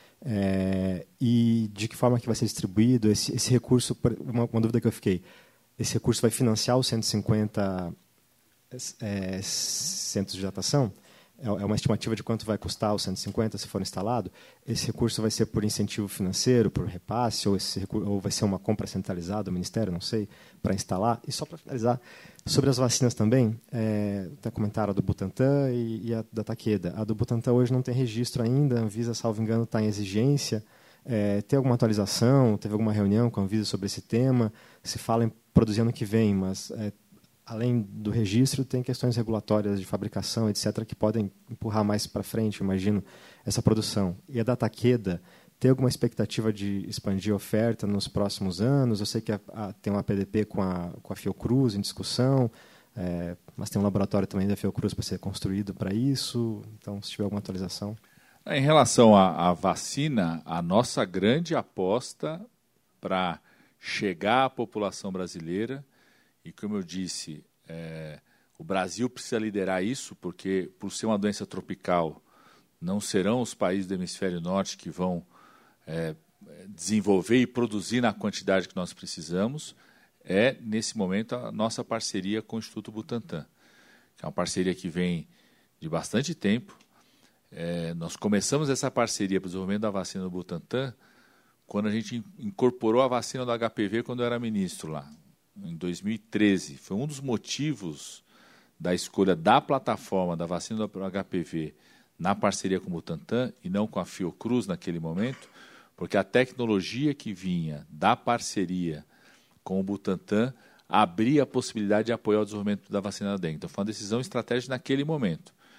E de que forma que vai ser distribuído esse recurso? Uma dúvida que eu fiquei. Esse recurso vai financiar os 150 centros de hidratação? É uma estimativa de quanto vai custar os 150 se for instalado? Esse recurso vai ser por incentivo financeiro, por repasse, ou vai ser uma compra centralizada do Ministério, não sei, para instalar? E só para finalizar, sobre as vacinas também, até comentaram a do Butantan e a da Takeda. A do Butantan hoje não tem registro ainda, a Anvisa, salvo engano, está em exigência. Tem alguma atualização? Teve alguma reunião com a Anvisa sobre esse tema? Se fala em produzir ano que vem, mas além do registro, tem questões regulatórias de fabricação, etc., que podem empurrar mais para frente, imagino, essa produção. E a da Takeda, tem alguma expectativa de expandir a oferta nos próximos anos? Eu sei que tem uma PDP com a Fiocruz em discussão, mas tem um laboratório também da Fiocruz para ser construído para isso. Então, se tiver alguma atualização. Em relação à vacina, a nossa grande aposta para chegar à população brasileira, e como eu disse, o Brasil precisa liderar isso, porque por ser uma doença tropical, não serão os países do hemisfério norte que vão desenvolver e produzir na quantidade que nós precisamos. Nesse momento, a nossa parceria com o Instituto Butantan, que é uma parceria que vem de bastante tempo. Nós começamos essa parceria para o desenvolvimento da vacina do Butantan quando a gente incorporou a vacina do HPV quando eu era ministro lá, em 2013. Foi um dos motivos da escolha da plataforma da vacina do HPV na parceria com o Butantan e não com a Fiocruz naquele momento, porque a tecnologia que vinha da parceria com o Butantan abria a possibilidade de apoiar o desenvolvimento da vacina da dengue. Então, foi uma decisão estratégica naquele momento.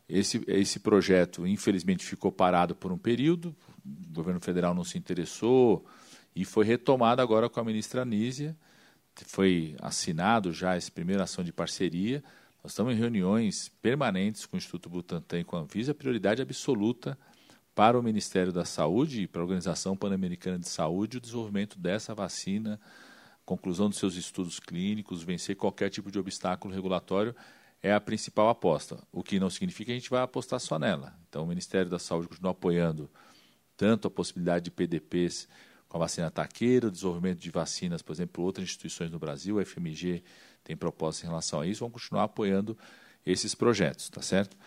Esse projeto, infelizmente, ficou parado por um período, o governo federal não se interessou, e foi retomado agora com a ministra Anísia. Foi assinado já essa primeira ação de parceria. Nós estamos em reuniões permanentes com o Instituto Butantan e com a Anvisa, a prioridade absoluta para o Ministério da Saúde e para a Organização Pan-Americana de Saúde, o desenvolvimento dessa vacina, conclusão dos seus estudos clínicos, vencer qualquer tipo de obstáculo regulatório é a principal aposta, o que não significa que a gente vai apostar só nela. Então, o Ministério da Saúde continua apoiando tanto a possibilidade de PDPs com a vacina taqueira, o desenvolvimento de vacinas, por exemplo, outras instituições no Brasil, a FMG tem propostas em relação a isso, vamos continuar apoiando esses projetos, tá certo?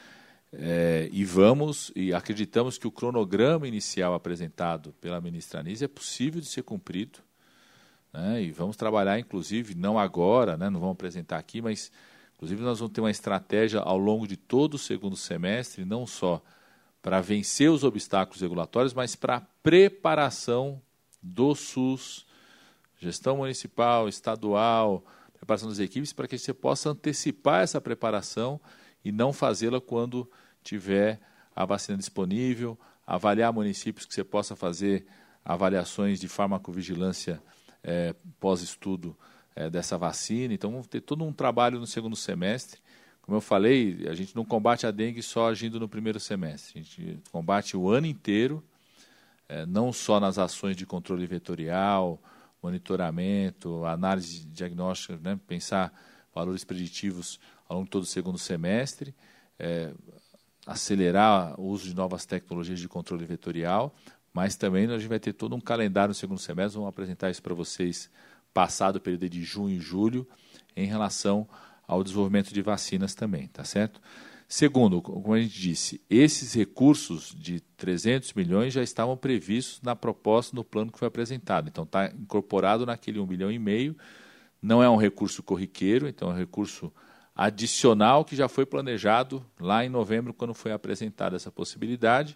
E acreditamos que o cronograma inicial apresentado pela ministra Anísia é possível de ser cumprido, né? E vamos trabalhar, inclusive, não agora, né? Não vamos apresentar aqui, mas, inclusive, nós vamos ter uma estratégia ao longo de todo o segundo semestre, não só para vencer os obstáculos regulatórios, mas para a preparação do SUS, gestão municipal, estadual, preparação das equipes, para que você possa antecipar essa preparação e não fazê-la quando tiver a vacina disponível, avaliar municípios que você possa fazer avaliações de farmacovigilância pós-estudo dessa vacina. Então, vamos ter todo um trabalho no segundo semestre. Como eu falei, a gente não combate a dengue só agindo no primeiro semestre. A gente combate o ano inteiro, não só nas ações de controle vetorial, monitoramento, análise diagnóstica, né, pensar valores preditivos ao longo de todo o segundo semestre, acelerar o uso de novas tecnologias de controle vetorial, mas também a gente vai ter todo um calendário no segundo semestre, vamos apresentar isso para vocês passado o período de junho e julho, em relação ao desenvolvimento de vacinas também, tá certo? Segundo, como a gente disse, esses recursos de 300 milhões já estavam previstos na proposta, no plano que foi apresentado. Então, está incorporado naquele 1,5 bilhão. Não é um recurso corriqueiro, então é um recurso adicional que já foi planejado lá em novembro, quando foi apresentada essa possibilidade.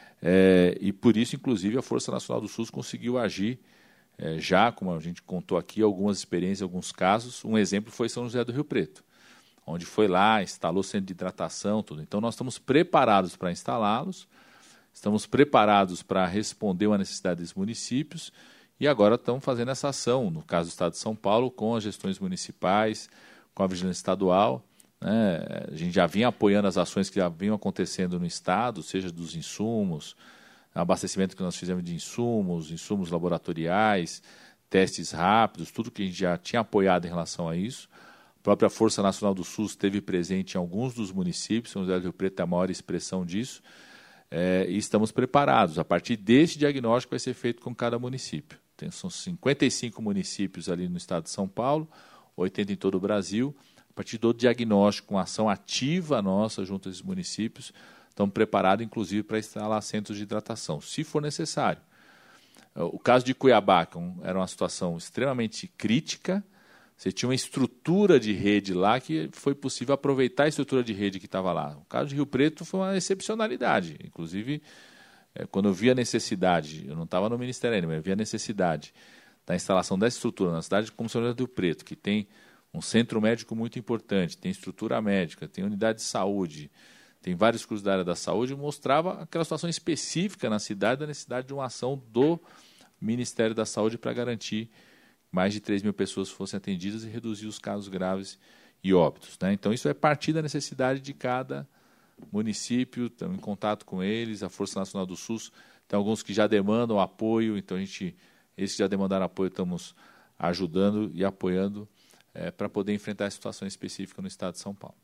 E por isso, inclusive, a Força Nacional do SUS conseguiu agir já, como a gente contou aqui, algumas experiências, alguns casos. Um exemplo foi São José do Rio Preto, onde foi lá, instalou centro de hidratação, tudo. Então, nós estamos preparados para instalá-los, estamos preparados para responder uma necessidade dos municípios e agora estamos fazendo essa ação, no caso do Estado de São Paulo, com as gestões municipais, com a vigilância estadual, né? A gente já vinha apoiando as ações que já vinham acontecendo no Estado, seja dos insumos, abastecimento que nós fizemos de insumos laboratoriais, testes rápidos, tudo que a gente já tinha apoiado em relação a isso. A própria Força Nacional do SUS esteve presente em alguns dos municípios, São José do Rio Preto é a maior expressão disso, e estamos preparados. A partir desse diagnóstico vai ser feito com cada município. São 55 municípios ali no estado de São Paulo, 80 em todo o Brasil. A partir do diagnóstico, uma ação ativa nossa junto a esses municípios, estamos preparados, inclusive, para instalar centros de hidratação, se for necessário. O caso de Cuiabá, que era uma situação extremamente crítica, você tinha uma estrutura de rede lá que foi possível aproveitar a estrutura de rede que estava lá. O caso de Rio Preto foi uma excepcionalidade. Inclusive, quando eu vi a necessidade, eu não estava no Ministério ainda, mas eu vi a necessidade da instalação dessa estrutura na cidade como São José do Rio Preto, que tem um centro médico muito importante, tem estrutura médica, tem unidade de saúde, tem vários cursos da área da saúde, mostrava aquela situação específica na cidade, da necessidade de uma ação do Ministério da Saúde para garantir mais de 3 mil pessoas fossem atendidas e reduzir os casos graves e óbitos, né? Então, isso é partir da necessidade de cada município, estamos em contato com eles, a Força Nacional do SUS, tem alguns que já demandam apoio, então esses que já demandaram apoio, estamos ajudando e apoiando para poder enfrentar a situação específica no estado de São Paulo.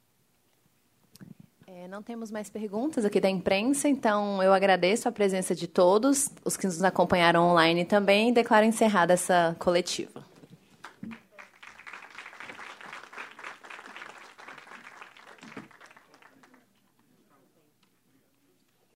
Não temos mais perguntas aqui da imprensa, então eu agradeço a presença de todos, os que nos acompanharam online também, e declaro encerrada essa coletiva.